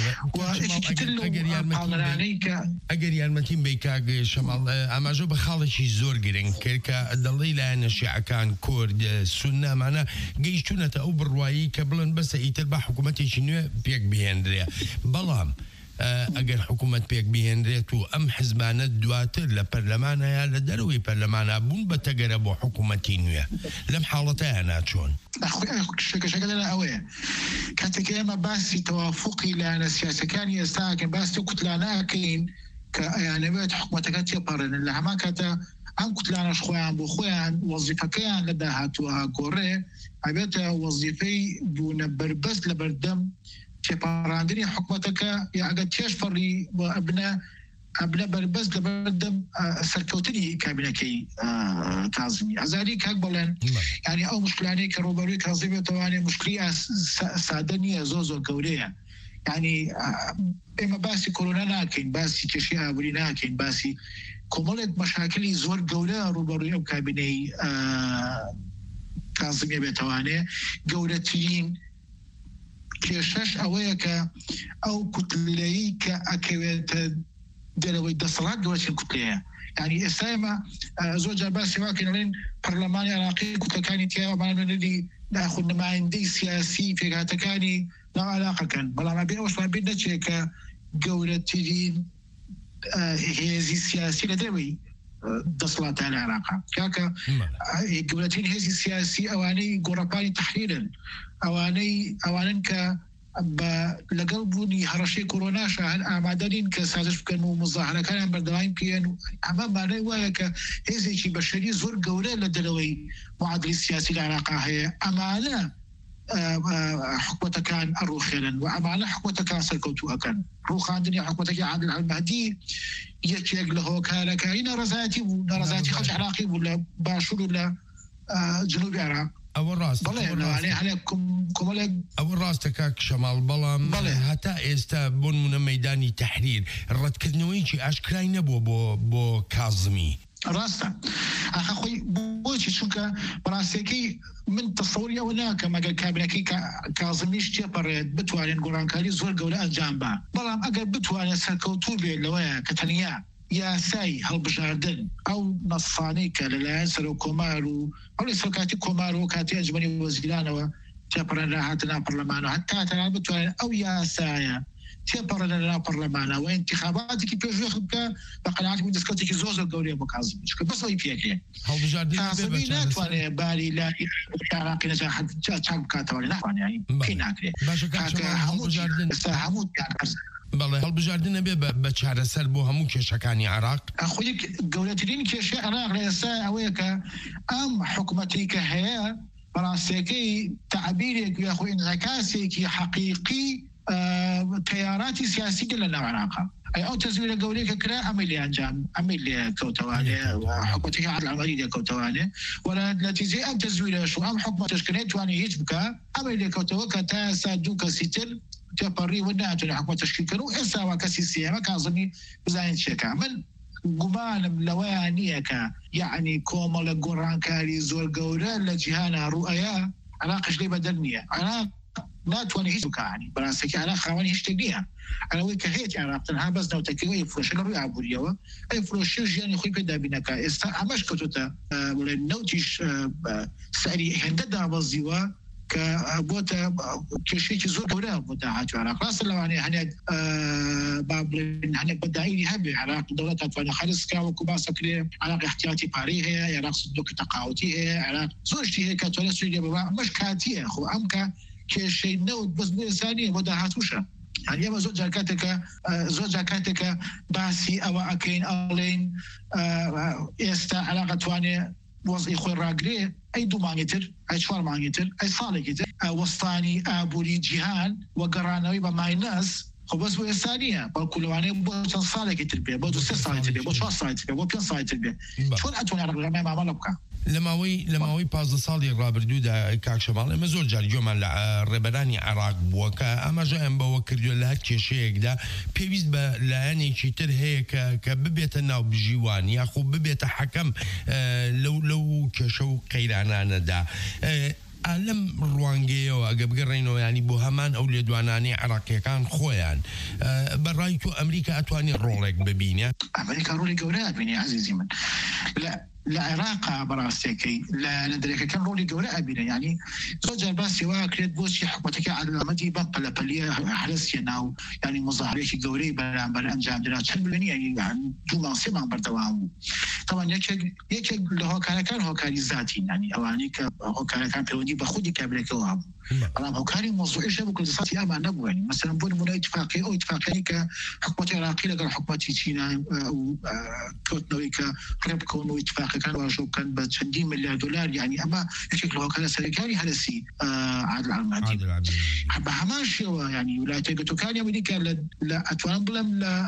ئەگەر یارمەتیم بێ کاک شەماڵ ئاماژە بە خاڵێکی زۆر گرنگ کرد کە دەڵی لایەنە شیعەکان کورد سوننامانە گەیشتونەتە ئەو بڕوایی کە بڵن بەسە ئیتر بە حکوومەتێکی نوێ پێک بهێنرێ، بەڵام ئەگەر حکوومەت پێک بهێنرێت و ئەم حزبانە دواتر لە پەرلەمانەیە لە دەرەوەی پەرلەمانە بوون بە تەگەرە بۆ حکوومەتی نوێ لەم حاڵەتەیە ناچۆن. شەکەشەکە لەنە ئەوەیە کاتێک ئێمە باسی تەوافقی لایەنە سیاسەکانی ئێستاکەن باسی کوتلانەکەین کە ئەیانەوێت حکوومەتەکە تێپەڕێنن، لە هەمان کاتە ئەم کوتلانەش خۆیان بۆ خۆیان وەزیفەکەیان لە داهاتووە گۆڕێ ئەبێتە وەزیفەی بوونە بربەست لە بەردەم تێپەڕاندنی حکوومەتەکە یا ئەگەر تێش فەڕی بۆ ئەبنە ابنا بربز لبردم سركوتني كابينكي كاظمي ازاري كاك بولن يعني او مشكلاني كروبروي كاظمي تواني مشكله سادنيه زوزو قوليه يعني اما باسي كورونا لكن باسي كشيء ابري لكن باسي كملت مشاكل زور قوله روبروي او كابيني كاظمي بتواني قولتين كيشش اويك او كتلي كاكويت دلوي دسرات دوش الكتلية يعني السامة زوجة باسي واكن لين برلمان عراقي كنت كانت يا معنا الذي ناخذ ما عندي سياسي في هاتكاني لا علاقة كان بلا ما بين وش ما بين نتشيك جولة تجين هي زي سياسي لدوي دسلات العراق كاكا جولتين هي سياسي أواني قرباني تحليلا أواني أواني ك لقلبوني هرشي كورونا شاهن أعمادين كسازش كانوا مظاهرة كان بردوين كيانو أمام معنى وياك هذي شيء بشري زور قولة لدلوي معادلة السياسي العراقية هي أمانة حكومة كان أروخيلا وأمانة حكومة كان سلكوتوها كان روخ عندني حكومة عادل المهدي يتشيق له كان كاين رزاتي ورزاتي خرج عراقي ولا باشور ولا جنوب العراق أول راس بله يعني عليكم كمال أول راس تكاك شمال بلام حتى استبون من ميداني تحرير الرد كذنويجي أشكراي نبو بو بو كاظمي راستا أخوي بوشي شوكا براسيكي من تصوري هناك ما قال كابنكي كاظميش تيبرد بتوالين قران كالي زور قولا الجانبا بلام أقل بتوالين سركوتوبي لويا كتنيا يا ساي هالبجاردن أو نصاني كلا سلو كومارو أو لسلكاتي كومارو كاتي أجمني وزيلانو تيبرن راحتنا برلمانو حتى تنابتوالين أو يا سايا تيبرن لنا برلمانا وانتخاباتك بيجوخبك بقناعتك من دسكوتك زوز القولية مكازميش بس هاي فيك كاظمي ناتواني بالي لا عراقي نجاح تشعب كاتوالي نحواني يعني كي ناكري كاكا حمود حمود بله هالبجاردن بي بچاره سر بو همو كشكاني عراق اخويك قولتين كش عراق لسا اويك ام حكومتك هي فرنسيكي تعبيرك يا اخوي انعكاسك حقيقي آه تيارات سياسيه لنا العراق اي او تزوير قوليك كلا عمليا جام عمليا كوتواني وحكومتك على العمليه كوتواني ولا نتيجه ام تزوير شو ام حكومه تشكيلات واني يجبك عمليا كوتوكا تاسا دوكا سيتل تبري وناتو لحكومة تشكيل كانوا إسا وكسيسية ما كاظمي بزاين شكا من قبال ملوانيك يعني كوما لقران كاري زور قورا لجهانا رؤيا علاقش لي بدلنية علاق ناتواني هيتوكا يعني براسك علاق خواني هشتقنيها أنا ويكا هيت علاق تنها بس نوتكي ويفروش لرؤيا عبوريا ويفروش جياني خوي بدا بينكا إستا عماش كتوتا ولنوتيش سأري هنددا بزيوا كبوتا كشيء زور قولا بوتا حاجة عراق راس اللواني هنيك بابلين هنيك بدائي هبي عراق دولة تفاني خالص كاو كوباسا كلي عراق احتياطي باريه عراق صدوك تقاوتي عراق زوجتي هيك تولى سوريا بابا مش كاتيه خو أمك كشيء نود بس بإنسانية بوتا حاتوشا يعني يوم زوجة كاتك زوجة كاتك باسي أو أكين أولين يستا علاقة تواني وضعي خوي راقلي أي دو مانيتر أي شوار مانيتر أي صالحيتر وسطاني أبولي جهان وقرانوي بماي ناس خو بس بو إنسانية بالكلواني بو صالح تربية بو سي صالح تربية بو شوار صالح تربية بو بين صالح تربية شون أتوني على الرمي ما عمل لماوي لماوي باز صالي رابردو دا كاك شمال ما زول جار جمال ربراني عراق بوكا اما جاء بوكر جو لهك شيء دا بيبيز با لاني شيتر هيك كببيت الناو بجيوان يا خو ببيت حكم لو لو كشو قيرانا دا عالم روانجي وأجب قرينه يعني بوهمان أو لدواناني عراقي كان خويان برايتو أمريكا أتواني رولك ببينيا أمريكا رولك ولا بيني عزيزي من لا العراق براسيكي لا ندرك كان رولي جولاء بنا يعني زوجة بس واكلت بوسي حكومتك على المدي بقى لبلية حرسيا ناو يعني مظاهرات جوري بلا بلا أنجام دنا تشبلني يعني جو منصب بردوام طبعا يك يك له كان كان هو كان ذاتي يعني أواني هو كان كان بيودي بخودي كابلك وهم طبعا هو كان موضوع إيش بكل صاتي أما نبوه يعني مثلا بون من اتفاقي أو اتفاقي كحكومة العراقية لقى حكومة تشينا أو كوتنوي كرب كونو اتفاق عراقیەکان واژۆ بکەن بە چەندین ملیار دلار یعنی ئەمە یەکێک لە هۆکارە سەرەکیانی هەرسی عادل عەمەدی بە هەمان شێوە ینی ویلایەتە یەکگرتووەکانی ئەمریکا لە ئەتوانم بڵێم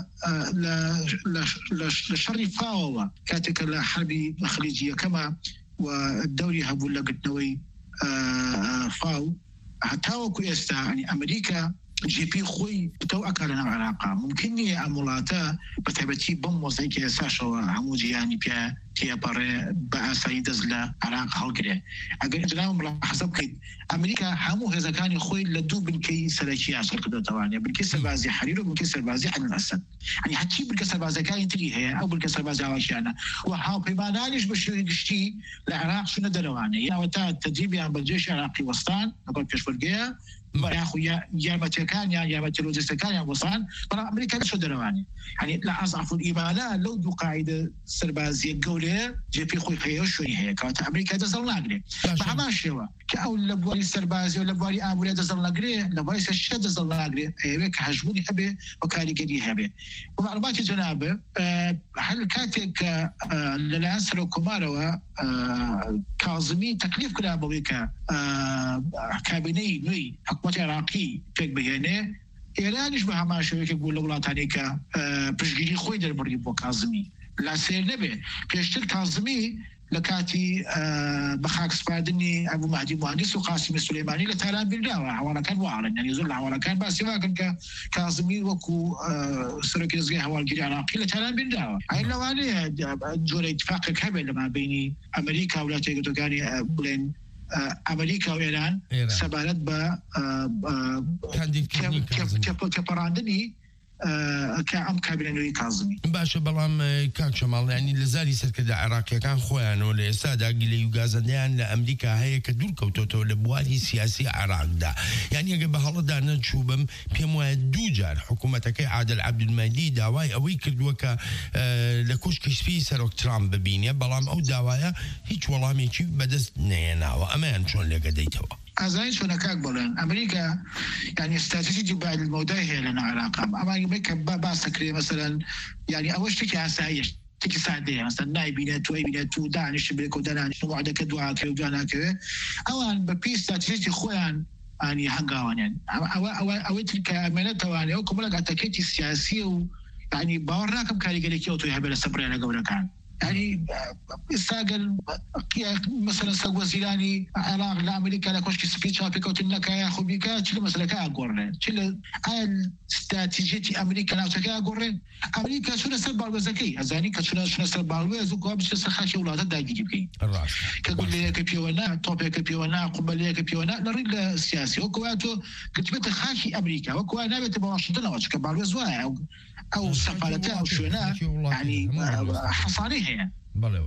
لە شەڕی فاوەوە کاتێکە لە حربی خەلیجی یەکەمە و دەوری هەبوو لە گرتنەوەی فاو هەتاوەکو ئێستا ینی ئەمریکا جی پی خۆی تەو ئەکا لەناو عێراقا ممکن نییە ئەم وڵاتە بە تایبەتی بەم وەزەیەکی ئێساشەوە هەموو جیهانی پێ تێپەڕێ بە ئاسایی دەست لە عێراق هەڵگرێ ئەگەر ئەجنام حەسەب بکەیت ئەمریکا هەموو هێزەکانی خۆی لە دوو بنکەی سەرەکی یاسر کردوتەوانێ بنکەی سەربازی حەریر و بنکەی سەربازی عەین ئەسەد ینی هەرچی بنکە سەربازەکانی تری هەیە ئەو بنکە سەربازی هاواشیانە و هاوپەیمانانیش بە شێوەی گشتی لە عێراق چوونە دەرەوانێ یاوە تا تەدریبیان بە جێشی عێراقی وەستان لەگەڵ پێشمەرگەیە یاخو یارمەتیەکانیان یارمەتی لۆجستەکانیان وەستان بەڵام ئەمریکا لەشۆ دەرەوانێ ینی لە ئەضعەف الئیمانە لەو دوو قاعیدە سەربازیە گەورەیە جێ پێی خۆی هەیە و شوێنی هەیە کەواتە ئەمریکا دەزەڵ ناگرێت بە هەمان شێوە کە ئەو لە بواری سەربازی و لە بواری ئابووریا دەزەڵ نەگرێ لە بواری سەرشە دەزەڵ ناگرێت ئەوێ کە هەژبوونی هەبێ و کاریگەری هەبێ و معلوماتی جەنابە هەر کاتێک کە لەلایەن سەرۆکۆمارەوە کاظمی تەکلیف کرا بەوەی کە کابینەی نوێی حکوومەتی عێراقی پێک بهێنێ ئێرانیش بە هەمان شێوەیەکێک بوو لە وڵاتانەی کە پشتگیری خۆی دەربڕی بۆ کاظمی لا سێر نەبێ پێشتر کاظمی لە کاتی بە خاکسپاردنی ئەبوو مەهدی موهەندیس و قاسمی سولەیمانی لە تاران بیرداوە هەواڵەکان واڵن یعنی زۆر لە هەواڵەکان باسی واکەن کە کاظمی وەکو سەرۆکی دەزگای هەواڵگیری عێراقی لە تاران بیرداوە ئەین لەوانەیە جۆرە ئیتفاقێک هەبێت لەما بینی ئەمریکا و وڵاتە یەکگرتووەکانی بڵێن ئەمریکا و ئێران سەبارەت بە تێپەڕاندنی کە ئەم کابینەی کاظمی باشە بەڵام کاک شەماڵ ینی لە زاری سەرکردە عێراقیەکان خۆیانەوە لە ئێستادا گلەی و گازەندەیان لە ئەمریکا هەیە کە دوور کەوتۆتەوە لە بواری سیاسی عێراقدا یعنی ئەگە بە هەڵەدا نەچوو بم پێم وایە دوو جار حکوومەتەکەی عادل عەبدولمەجید داوای ئەوەی کردووە کە لە کۆشکی سپی سەرۆک ترامپ ببینێ بەڵام ئەو داوایە هیچ وەڵامێکی بەدەست نێناوە ئەمەیان چۆن لێگە دەیتەوە ئازای چۆنە کاک بڵێن ئەمریکا ینی استراتیجی بعد المەودای هەیە لە عێراق ئەمانی کە باسەکرێ مەسەلەن ینی ئەوە شتێکی ئاساییە تێکی سادەیە مەسەلەن نایبینێت توی بینێت و دانیش بێک و دەرانیش وعدەکە دوعاکرێ و دواناکەوێ ئەوان بە پێی استراتیجی خۆیان ئانی هەنگاوانیان ئەوە ئەوەی کە ئەمێنێتەوانێ و کۆمەڵک ئاتەکێتی سیاسی و ینی باوەڕ ناکەم کاریگەرێکی ئەو توی هەبێ لە سەبرێنە گەورەکان يعني استاجل مثلا سوى زيلاني عراق لامريكا لا كوشكي سبي شافي كوتن لك يا اخو بيكا تشيل مثلا كا غورن تشيل ال استراتيجيه امريكا لا تكا غورن امريكا شنو سر بالوزكي ازاني كشنو شنو سر بالوز وكوبش سخاشي ولا تداجي جيبكي الراس كقول لي كبيونا توبي كبيونا قبل لي كبيونا لرجل السياسي وكواتو كتبت خاشي امريكا وكوانا بتبقى واشنطن واشك بالوز واعي او سفارتها او شونا يعني حصاني هي بله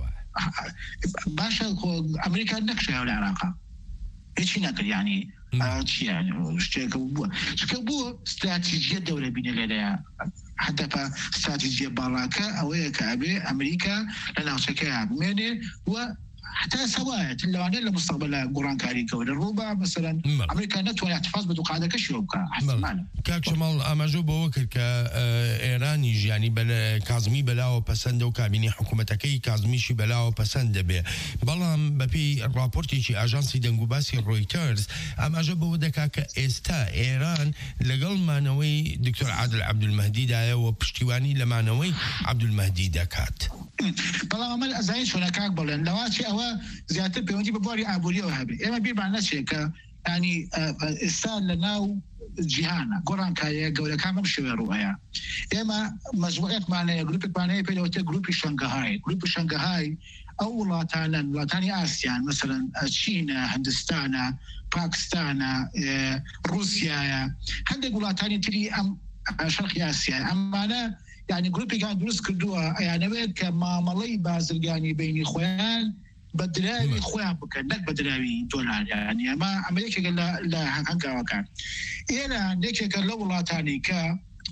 باشا امريكا نكشه على العراق ايش نقدر يعني شيء يعني اشتكى بو اشتكى بو استراتيجيه دوله بين لها حتى استراتيجيه بالاكا او كابي امريكا لنا شكاها مني و حتى سوات لو أنا لمستقبل قرآن كاري كون الربع مثلا أمريكا نتوى الاحتفاظ بدقاعدة كشيوبكا حسب كاك شمال أماجو بوكر كإيراني يعني بلا كازمي بلا وبسند وكابيني حكومتكي كازمي شي بلا وبسند به بلام ببي رابورتي شي أجانسي دنجوباسي رويترز أماجو بودكا كإستا إيران لقل مانوي دكتور عادل عبدالمهدي دا وبشتواني لمانوي عبدالمهدي دكات بلام عمل أزاين شو نكاك بولن لواتي أو زيادة بيونجي ببوري أبوري وهابي إما بير معنا شيء يعني إستان لناو جهانا قران كايا قولا كامل شوية رؤيا إما مجموعات معنا جروب معنا بيلو تي جروب شنغهاي جروب شنغهاي أو ولاطانا ولاطاني آسيان مثلا تشينا هندستان باكستان روسيا هندق ولاطاني تري أم شرق آسيا أما أنا يعني جروبي كان دروس كردوها يعني وين كمعاملي بازرقاني بين إخوان بدراوي خويا بكن نك بدراوي دولار يعني ما أمريكا قال لا لا هنقا وكان إلى أمريكا قال لا والله تاني كا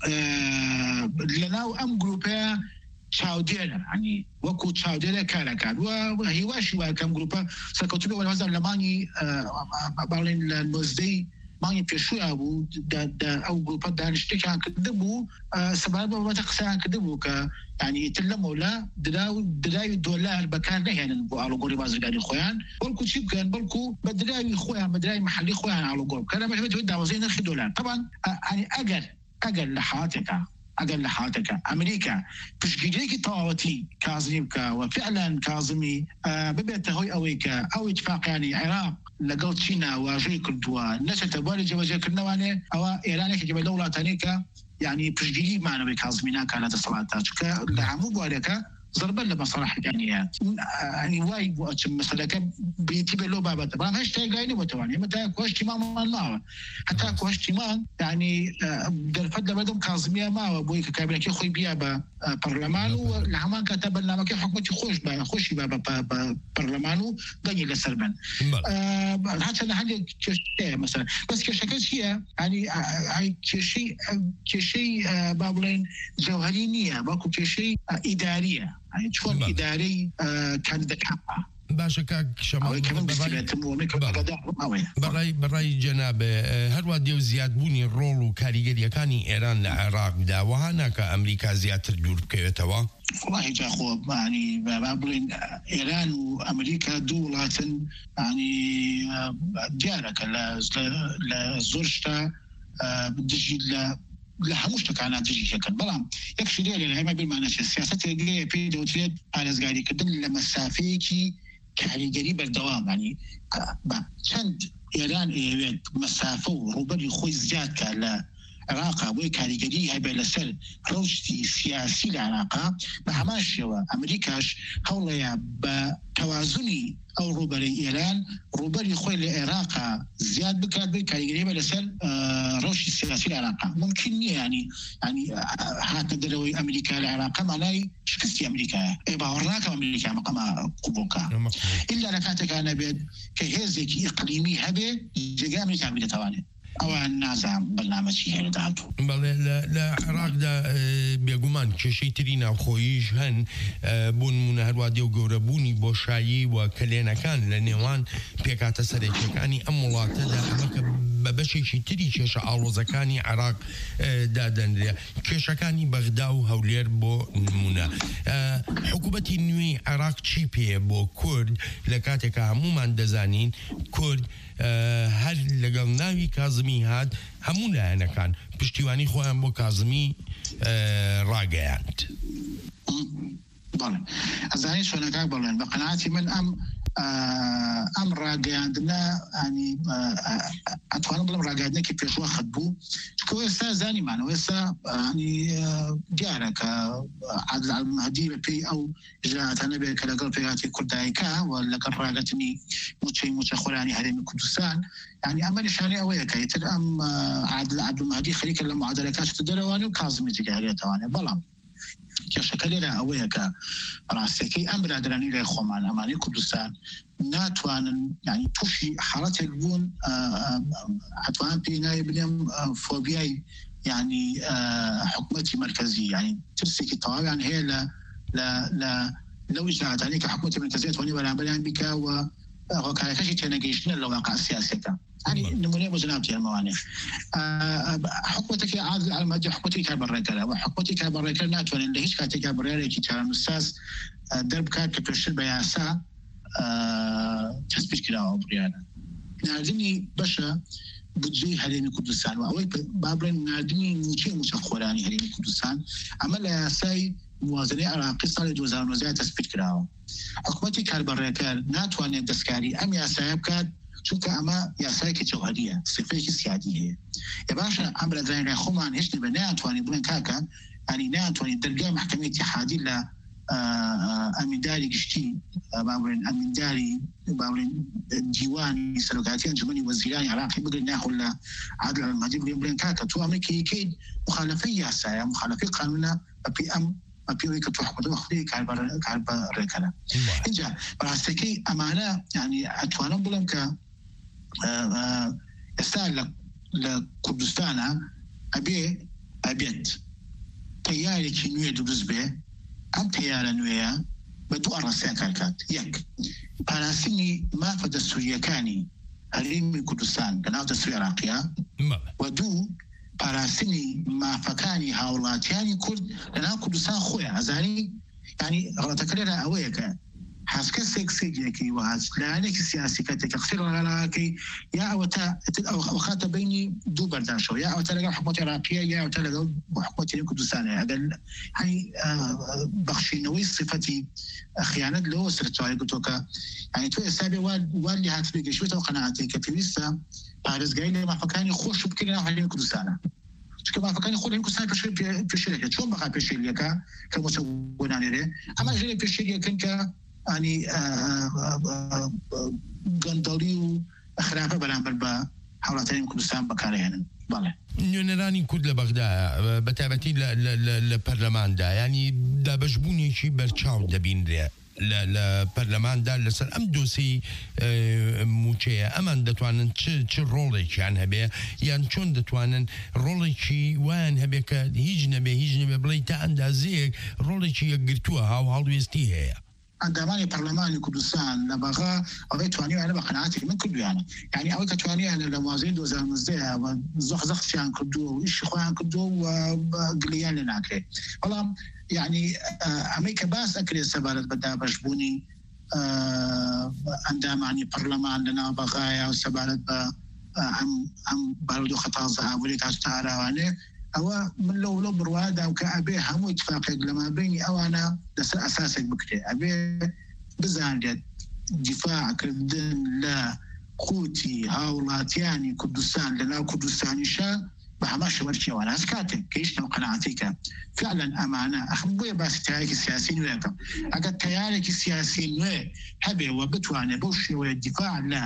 لنا أم جروبا شاودينا يعني وكو شاودينا كان كان وهي واشي وكم جروبا سكتوا ولا هذا لماني بالين المزدي مانگی پێشووە بوو ئەو گروپە دانیشتێکیان کرده بوو سەبارەت بە بابەتە قسەیان کرده بوو کە یعنی تر لەمەولا دراوی دۆلار بەکار نهێنن بۆ ئاڵوگۆڕی بازرگانی خۆیان بەڵکو چی بکەن بەڵکو بە دراوی خۆیان بە دراوی محەلی خۆیان ئاڵوگۆڕ بکەن بەشێت داوازەی نرخی دۆلار طبعا ئەگەر ئەگەر لە حالاتێکە ئەگەر لە حالاتێکە ئەمریکا پشتگیریەکی تەواوەتی کازمی بکە و فعلا کازمی ببێتە هۆی ئەوەی کە ئەو اتفاقیانی عێراق لەگەڵ چینە واژەی کردووە نەچێتە بۆ لە جێبەجێکردنەوەوانێ ئەوە ئێرانێکی بە لە وڵاتانەی کە یعنی پشتگیری مانەوەی کازمی ناکات لە دەسەڵاتە چکە لە هەموو بوارێکە ضربا لە مەسەڵحەکانیات ئەنی وای بۆ ئەچم مەسەلەکە بریتی بێ لەو بابەتە بەڵام هەشتا تێگای نەبووەوە ئێمە تا کۆشتیمانمان ماوە هەتا کۆشتیمان یعنی دەرفەت لەبەردەم کازمیە ماوە بۆی کە کابینەکەی خۆی بیا بە پەرلەمان و لە هەمان کاتە بەرنامەکەی حکوومەتی خۆش بە خۆشی بە بە پەرلەمان و دەنگی لەسەر بن هەچە لە هەندێک کێشەیە مەسەلا بەس کێشەکە چییە ینی کێشەی کێشەی با بڵێن جەوهەری نییە بەڵکو کێشەی ئیداریە چۆن ئیدارەی کاندیدەکان باشە کاک شەماڵ بەڕای بەڕای جەناب هەروە دێو زیادبوونی ڕۆڵ و کاریگەریەکانی ئێران لە عێراقدا وەها ناکە ئەمریکا زیاتر دوور بکەوێتەوە والله جا خۆ ینی با بڵێن ئێران و ئەمریکا دوو وڵاتن ینی دیارەکە لە زۆر شتا دژی لە لە هەموو شتەکانە دژیەکەن بەڵام یەکشی لێ لە هەمە بیرمانەچێت سیاسەتێگەیە پێی دەوترێت پارێزگاریکردن لە مەسافەیەکی کاریگەری بەردەوام ینی چەند ئێران ئەوێت مەسافە و ڕوبەری خۆی زیادکە لە عێراقا بۆی کاریگەری هەبێ لەسەر ڕەوشتی سیاسی لە عێراقا بە هەمان شێوە ئەمریکاش هەوڵەیە بە تەوازنی ئەو ڕوبەری ئێران ڕوبەری خۆی لە عێراقا زیاد بکات بێ کاریگەری بە لەسەر ڕەوشی سیاسی لە عێراقا ممکن نییە ینی ینی هاتە دەرەوەی ئەمریکا لە عێراقا مانای شکستی ئەمریکایە ئێ باوەڕ ناکەم ئەمریکا مەقەمە قوبوڵکە ئیلا لە کاتێکانە بێت کە هێزێکی ئیقلیمی هەبێ جێگای ئەمریکا بێتەوانێت ئەوان نازام بەرنامەچی هەیە داهاتوو بەڵێ لە عێراقدا بێگومان کێشەی تری ناوخۆییش هەن بۆ نمونە هەروە دێو گەورەبوونی بۆشایی و کلێنەکان لە نێوان پێکاتە سەرێکیەکانی ئەم وڵاتەدا ئەمەکە بە بەشێکی تری کێشە ئاڵۆزەکانی عێراق دادەنرێ کێشەکانی بەغدا و هەولێر بۆ نمونە حکوومەتی نوێی عێراق چی پێ بۆ کورد لە کاتێکە هەمومان دەزانین کورد هەر لەگەڵ ناوی کازمی هات هەموو لایەنەکان پشتیوانی خۆیان بۆ کازمی ڕاگەیاند بەڵێ ئەزانین چۆنەکە بڵێن بە قەناعەتی من ئەم ئەم ڕاگەیاندنە ینی ئەتوانم بڵم ڕاگەاندنێکی پێشوە خەت بوو چکە ئێستا زانیمانەوە ئێستا ینی دیارە کە عادل عەبدولمەهدی بە پێی ئەو ئیجراعاتانە بێت کە لەگەڵ پێکاتی کورداییەکە و لەگەڵ ڕاگەتنی موچەی موچەخۆرانی هەرێمی کوردستان ینی ئەمە نیشانەی ئەوەیە کە ئیتر ئەم عادل عەبدولمەهدی خەریکە لە معادلەکەات دەرەوانێ و کازمی جگەهێتەوانێ بەڵام کێشەکە لێرە ئەوەیە کە ڕاستەکەی ئەم برادرانی لای خۆمان ئەمانەی کوردستان ناتوانن ینی تووشی حاڵەتێک بوون ئەتوان پێی نایە بنێم فۆبیای ینی حکوومەتی مرکزی ینی ترسێکی تەواویان هەیە لە لە لەو ئیجراعاتانی کە حکوومەتی مرکزی ئەتوانی بەرامبەریان بیکا و هۆکارەکەشی تێنەگەیشتنە لە واقع سیاسەکە يعني نمونة بزنابتي الموانع حكومتك عادل على مدى حكومتي كابريكا وحكومتي كابريكا ناتوان اللي هيش كاتي كابريكا كي كان أستاذ درب كات كتوشل بياسا تثبيت كلا أبريانا نادني بشا بجي هريمي كردستان وأول بابرين نادني موشي مشخوراني هريمي كردستان عمل ياساي موازنة عراقي صار دوزان وزيادة تثبيت كلا حكومتي كابريكا ناتوان دسكاري أم ياساي بكات چونکە ئەمە یاسایەکی جەوهەریە سفەیەکی سیادی هەیە ێ باشە ئەم برادرانی خۆمان هێشت بە ناتوانین بڵێن کاکە ینی ناتوانین دەرگای محکەمەی اتحادی لە ئەمینداری گشتی باڵێن ئەمینداری باڵێن دیوانی سەرۆکاتی ئەنجومەنی وەزیرانی عێراقی بگرن ناخۆ لە عادل عەبدولمەهدی بڵێن بڵێن کاکە تۆ ئەمریکا یەکەیت مخالفەی یاسایە مخالفەی قانونە بەپێی ئەم بەپێوەی کە تۆ حکومەت خودی کاربەڕێکەرە اینجا بەڕاستەکەی ئەمانە ینی ئەتوانم بڵێم کە ئێستا لە کوردستانە ئەبێ ئەبێت تەیارێکی نوێ دروست بێ ئەم تەیارە نوێیە بە دوو ئەڕاستیان کارکات یەک پاراستنی مافە دەستوریەکانی هەرێمی کوردستان لەناو دەستوری عێراقیە و دوو پاراستنی مافەکانی هاوڵاتیانی کورد لەناو کوردستان خۆیان ئەزانی ینی غڵەتەکە لێرە ئەوەیە کە هەسکە سێکسێکێکی وهات لایەنێکی سیاسی کاتێک قسەی ڕۆژانەکەی یا ئەوەتە ئەو خاتە بینی دوو بەرداشەوە یا ئەوتە لەگەڵ حکوومەتی عێراقیە یا ئەوتە لەگەڵ حکوومەتی کوردستانە ئەگەر هەنی بەخشینەوەی صفەتی خیانەت لەوە سەرچاوی گوتۆکە ینی تۆ ئێستا بێ وا لێ هاتبێ گەشتێتەوە قەناعەتی کە پێویستە پارێزگای لە مافەکانی خۆش بکرێن ناو هەرێمی کوردستانە چونکە مافەکانی خۆ لە کوردستان پێشێریەکە چۆن بەقا پێشێریەکە کە بۆچە بۆنانێرێ ئەمە ژێرە پێشێریەکەن کە ینی گەندەڵی و خراپە بەرامبەر بە هاوڵاتیانی کوردستان بەکارهێنن. بەڵێ نوێنەرانی کورد لە بەغدا بە تایبەتی لە پەرلەماندا ینی دابەشبوونێکی بەرچاو دەبینرێ لە پەرلەماندا لەسەر ئەم دۆسی موچەیە ئەمان دەتوانن چ ڕۆڵێکیان هەبێ یان چۆن دەتوانن ڕۆڵێکی وایان هەبێ کە هیچ نەبێ هیچ نەبێ بڵێ تا ئەندازەیەک ڕۆڵێکی یەکگرتووە هاو هەڵوێستی هەیە. ئەندامانی پەرلەمانی کوردستان لە بەغا ئەوەی توانیوانە بە قەناعەتی من کردویانە ینی ئەوەی کە توانیانە لە موازەی دو هەزار و نۆزدە زەخزەخشیان کردووە و ئیشی خۆیان کردووە و گلیان لێ ناکرێت بەڵام یعنی ئەمەی کە باس ئەکرێت سەبارەت بە دابەشبوونی ئەندامانی پەرلەمان لەناو بەغایە و سەبارەت بە ئەم بارودۆخە تازە ئابووری کاتە ئاراوانێ ئەوە من لەو لەو بڕوادام کە ئەبێ هەموو اتفاقێک لەما بینی ئەوانە لەسەر ئەساسێک بکرێت ئەبێ بزانێت دیفاعکردن لە قوتی هاوڵاتیانی کوردستان لەناو کوردستانیشە بە هەما شەوەرچێوانە هەست کاتێک کەیشتەوە قەناعەتێکە فعلا ئەمانە ئەخم بۆیە باسی تایەکی سیاسی نوێەکەم ئەگەر تیارێکی سیاسی نوێ هەبێەوە بتوانێت بەو شێوەیە دیفاع لە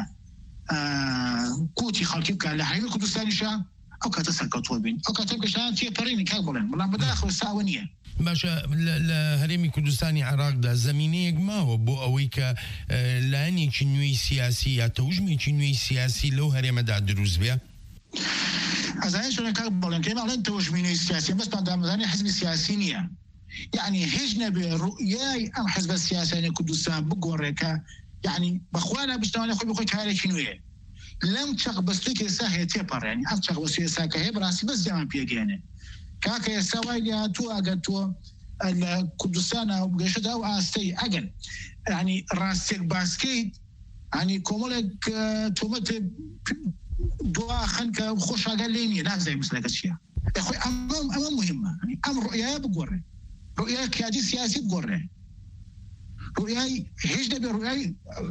قوتی خەڵکی بکات لە هەرێمی کوردستانیشە ئەو کاتە سەرکەوتووە بین ئەو کاتە گەشتان تێپەڕێنی کاک بڵێن بەڵام بەداخەوە ساوە نییە. باشە لە هەرێمی کوردستانی عێراقدا زمینەیەک ماوە بۆ ئەوەی کە لایەنێکی نوێی سیاسی یا تەوژمێکی نوێی سیاسی لەو هەرێمەدا دروست بێ؟ ئەزای شوێنە کاک بڵێن کە ماڵێن تەوژمینەی سیاسی بەسمان دامەزانی حزبی سیاسی نییە یعنی هیچ نەبێ ڕوئیای ئەم حزبە سیاسیانە کوردستان بگۆڕێکە یعنی بەخوا بشتوانێ خۆی بخۆی کارێکی نوێ لەم چەق بەستێکی ئێستا هەیە تێپەڕێنی ئەم چەق بەستی ئێستا کە هەیە بەڕاستی بەس جەمان پێگەێنێ کاکە ئێستا وای لێ هاتووە ئەگەر تۆ لە کوردستانە گەشتدا و ئاستەی ئەگەن ینی ڕاستێک باسکەیت ینی کۆمەڵێک تۆمەت دواخەن کە خۆشاگەر لێ نییە نازای مسلەکە چییە خۆی ئەمە مهمە ئەم ڕوئیایە بگۆڕێ ڕوئیای کیادی سیاسی بگۆڕێ ڕوئیای هیچ دەبێ ڕوئیای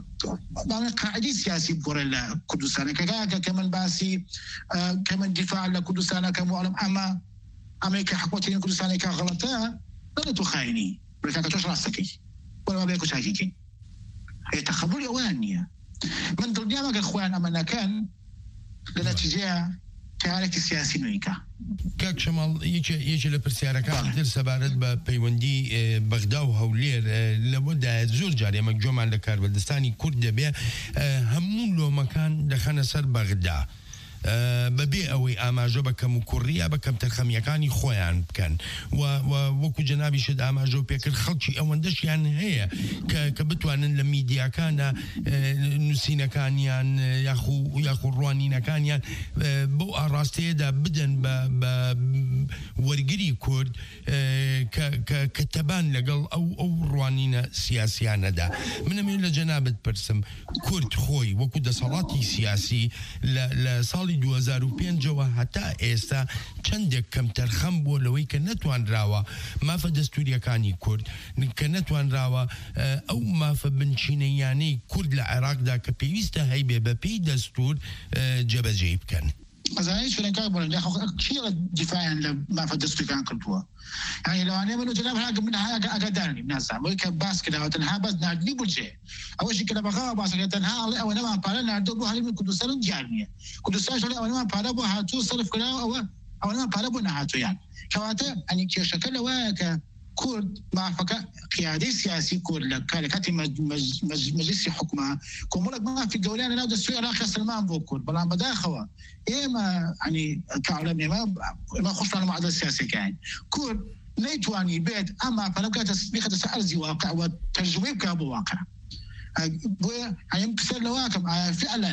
قاعدەی سیاسی بگۆڕێ لە کوردستانە کە کاکە کە من باسی کە من دیفاع لە کوردستانەکەم و ئەڵم ئەمە ئەمەی کە حکوومەتی کوردستانێکا غەڵەتە نەبێت تۆ خاینی بڕێکا کە تۆش ڕاستەکەی وەرەوە بێ کوچاکیکەین هەیە تەخەبوری ئەویان نییە من دڵنیام ئەگەر خۆیان ئەمە نەکەن لە نەتیجەیە تیارێکی سیاسی نوێیکە. کاک شەماڵ یەکێ لە پرسیارەکان تر سەبارەت بە پەیوەندی بەغدا و هەولێر لەوەدایە زۆر جار ئێمە گوێمان لە کاربەردەستانی کورد دەبێ هەموو لۆمەکان دەخەنە سەر بەغدا بەبێ ئەوەی ئاماژە بەکەم و کوڕیا بەکەم تەرخەمیەکانی خۆیان بکەن وەکو جەنابی شت ئاماژە و پێکرد خەڵکی ئەوەندەشیان هەیە کە بتوانن لە میدیاکانە نووسینەکانیان یاخو ڕوانینەکانیان بۆ ئاڕاستەیەدا بدەن بە وەرگری کورد کە تەبان لەگەڵ ئەو ڕوانینە سیاسیانەدا. منەمێ لە جەنابەت پرسم کورد خۆی وەکو دەسەڵاتی سیاسی لە ساڵی دو هەزار و پێنجەوە هەتا ئێستا چەندێک کەم تەرخەم بۆ لەوەی کە نەتوانراوە مافە دەستوریەکانی کورد کە نەتوانراوە ئەو مافە بنچینەیانەی کورد لە عێراقدا کە پێویستە هەیبێ بە پێی دەستور جێبەجێ بکەن. ئەزای شوێنەکە بڵێن کێڵە دیفاعیان لە مافە دەستوریەکان کردووە ینی لەوانەیە من و جەناب هاگم من ئەگەدارنیم نازانم وەی کە باس کراوە تەنها بەس ناردنی بودجێ ئەوەشی کە لە بەغاوە باسەکە تەنها ئەڵێ ئەوە نەمان پارە ناردووە بۆ هەرێمی کوردستان و دیار نییە کوردستانش ئەڵێ ئەوە نەمان پارە بۆ هاتووە سەرف کراوە ئەوە ئەوە نەمان پارە بۆ نەهاتوویان کەواتە ئەنی کێشەکە لەوایە کە کورد مافەکە قیادەی سیاسی کورد لە کارێکاتی مەجلیسی حکومە کۆمەڵێک مافی گەوریان لەناو دەستوری عێراقی سلمان بۆ کورد بەڵام بەداخەوە ئێمە ینی کاڵێم ئێمە ئێمە خۆشمان معادلە سیاسیەکەین کورد نەیتوانی بێت ئەما پەلەکاتە بخەتە سەر ئەرزی واقع و تەرجمەی بکات بۆ واقع بۆیە هەیم پرسیار لەواکەم ئایا فعلا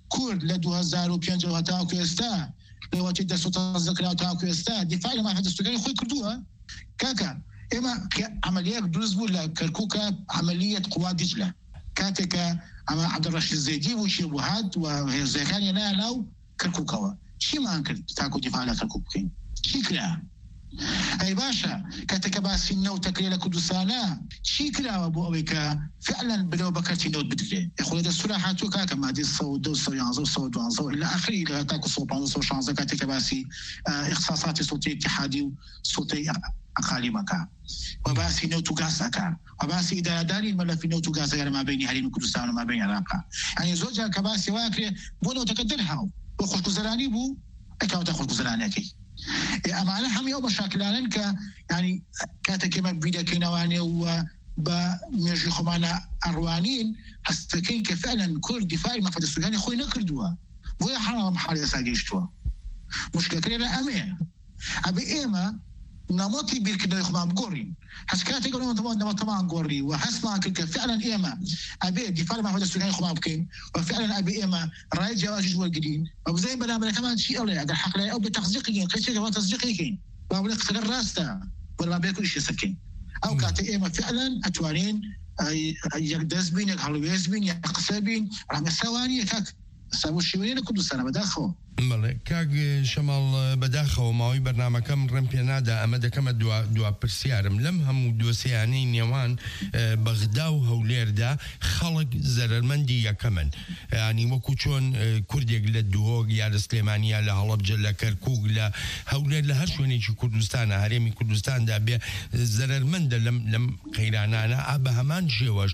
کورد لە دو هەزار و پێنج تاکو ئێستا لەوەتی دەسەڵات تاکو ئێستا دیفاعی لە مافە دەستوەکانی خۆی کردووە کاکە ئێمە عملیات دروست بوو لە کەرکووکە عملیات قوا دیجلە کاتێکە ئەمە عەبدوڕەشید زەیدی بوو چی بوو هات و هێزەکانی نایە ناو کەرکووکەوە چیمان کرد تاکو دیفاع لە کەرکووک بکەین چی کرا ئەی باشە کاتێکە باسی نەوتەکرێ لە کوردستانە چی کراوە بۆ ئەوەی کە فعلا بلەوە بەکەرتی نەوت بدرێ خۆی دەستورە هاتووە کاکە مادەی سەد و دە و سەد و یانزە و سەد و دوانزە و إلى آخره لە تاکو سەد و پانزە سەد و شانزە کاتێکە باسی اختصاصاتی سوڵتەی اتحادی و سوڵتەی ئەقالیمەکە و باسی نەوت و گاز ئەکا و باسی ئیدارەداری مەلەفی نەوت و گازەکە لە مابەینی هەرێمی کوردستان و مابەینی عێراقا یعنی زۆر جار کە باسی وا کرێ بۆ نەوتەکە دەرهاو بۆ خۆشگوزەرانی بوو ئەکەوتە خۆشگوزەرانەکەی ئەمانە هەمی ئەو بەشاکلانن کە ینی کاتێکێمە بیرەکەینەوانێ و بە مێژوی خۆمانە ئەڕوانین هەستەکەین کە فعلا کورد دیفاعی مافە دەستوەکانی خۆی نەکردووە بۆیە حاڵ حاڵی ئێستا گەیشتووە مشکلەکەی لە ئەمەیە ئەبێ ئێمە نمطی بیرکردنەوەی خۆمان بگۆڕین هەست کاتێک نەمەتەمان گۆڕی و هەستمان کرد کە فعلا ئێمە ئەبێ دیفاع لە مافە دەستوەکانی خۆمان بکەین و فعلا ئەبێ ئێمە ڕای جیاوازیش وەرگرین و بزانین بەرامبەرەکەمان چی ئەڵێ ئەگەر حەق لای ئەو بێ تەصدیقیکەین قەچێکەوە تەصدیقیکەین با بڵێ قسەکە ڕاستە وەرما بێ کوریشی سەرکەین ئەو کاتە ئێمە فعلا ئەتوانین یەک دەست بین یەک هەڵوێز بین یەک قسە بین ڕامەساوانیە کاک سابوو شێوەیە لە کوردستانە بەداخەوە بەڵێ کاک شەماڵ بەداخەوە ماوەی بەرنامەکەم ڕێم پێ نادا ئەمە دەکەمە دوا پرسیارم لەم هەموو دۆسیانەی نێوان بەغدا و هەولێردا خەڵک زەرمەندی یەکەمن ینی وەکو چۆن کوردێک لە دوۆک یا لە سلێمانیا لە هەڵەبجە لە کەرکووک لە هەولێر لە هەر شوێنێکی کوردستانە هەرێمی کوردستاندا بێ زەرمەندە لەم قەیرانانە بە هەمان شێوەش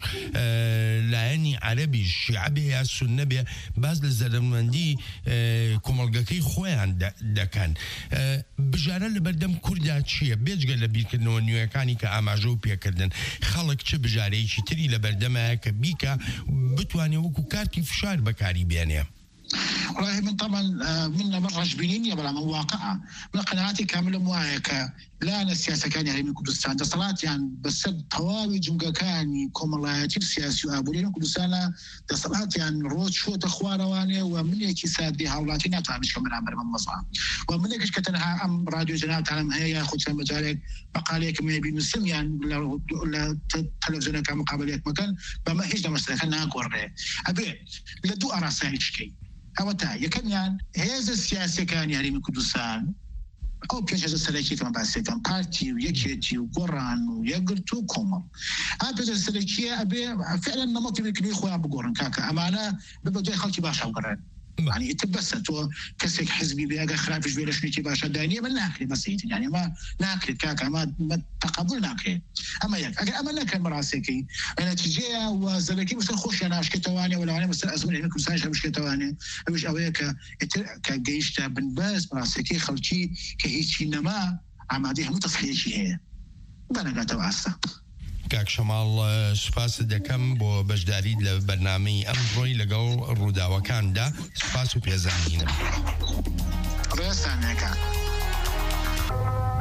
لایەنی عەرەبی شیعە بێ یا سوننە بێ باز لە زەرمەندی کۆمەڵگەکەی خۆیان دەکەن بژارە لە بەردەم کووردا چییە بێجگە لە بیرکردنەوە نوێیەکانی کە ئاماژە و پێکردن خەڵک چه بژارەیەکی تری لە بەردەمایە کە بیکە بتوانێت وەکو کارتی فشار بەکاری بێنێ والله من طبعا من مرج بينية بلا من واقعة من قناعاتي كاملة مواهكة لا أنا السياسة كان يعني من كردستان تصلات يعني بس طوابي جمقا كاني كوم الله يتيب سياسي وابولين كردستان تصلات يعني روت شو تخوارا واني ومن يكي سادي هاولاتي ناتها مش كمان عمر من مصعب ومن يكيش كتنها أم راديو جناب تعلم هي خد سنة مجالك بقاليك ما يبي مسلم يعني ولا تلفزيونك مقابليك مكان بما هيش دا مسألة خلنا أقول أبي لدو أراسا إيشكي ئەوەتا یەکەمیان هێزە سیاسەکانی هەرێمی کوردستان ئەو پێش هێزە سەرەکیەکەم باسیەکەم پارتی و یەکێتی و گۆڕان و یەکگرت و کۆمەڵ ئا پێش سەرەکیە ئەبێ فعلا نەمەڵی بیرکردنەوەی خۆیان بگۆڕن کاکە ئەمانە ببە دوای خەڵکی باشە بگەڕێن يعني يتبسط تو كسك حزبي بيجا خرافش بيلاش نيجي باشا دانية ما ناكل بس يعني ما ناكل كاكا ما ما تقبل ناكل أما ياك أجل أما ناكل مراسيكي أنا تجيه وزلكي مثل خوش أنا مش كتواني ولا أنا مثل أزمن هنا كل سنة مش كتواني مش أويك كجيش تبن بس مراسيكي خلشي كهيشي نما عماديها متصحيشي هي بنا قاتوا عسى کاک شەماڵ سوپاس دەکەم بۆ بەشداریت لە بەرنامەی ئەمڕۆی لەگەڵ ڕووداوەکاندا سوپاس و پێزانینم ڕێستانێکە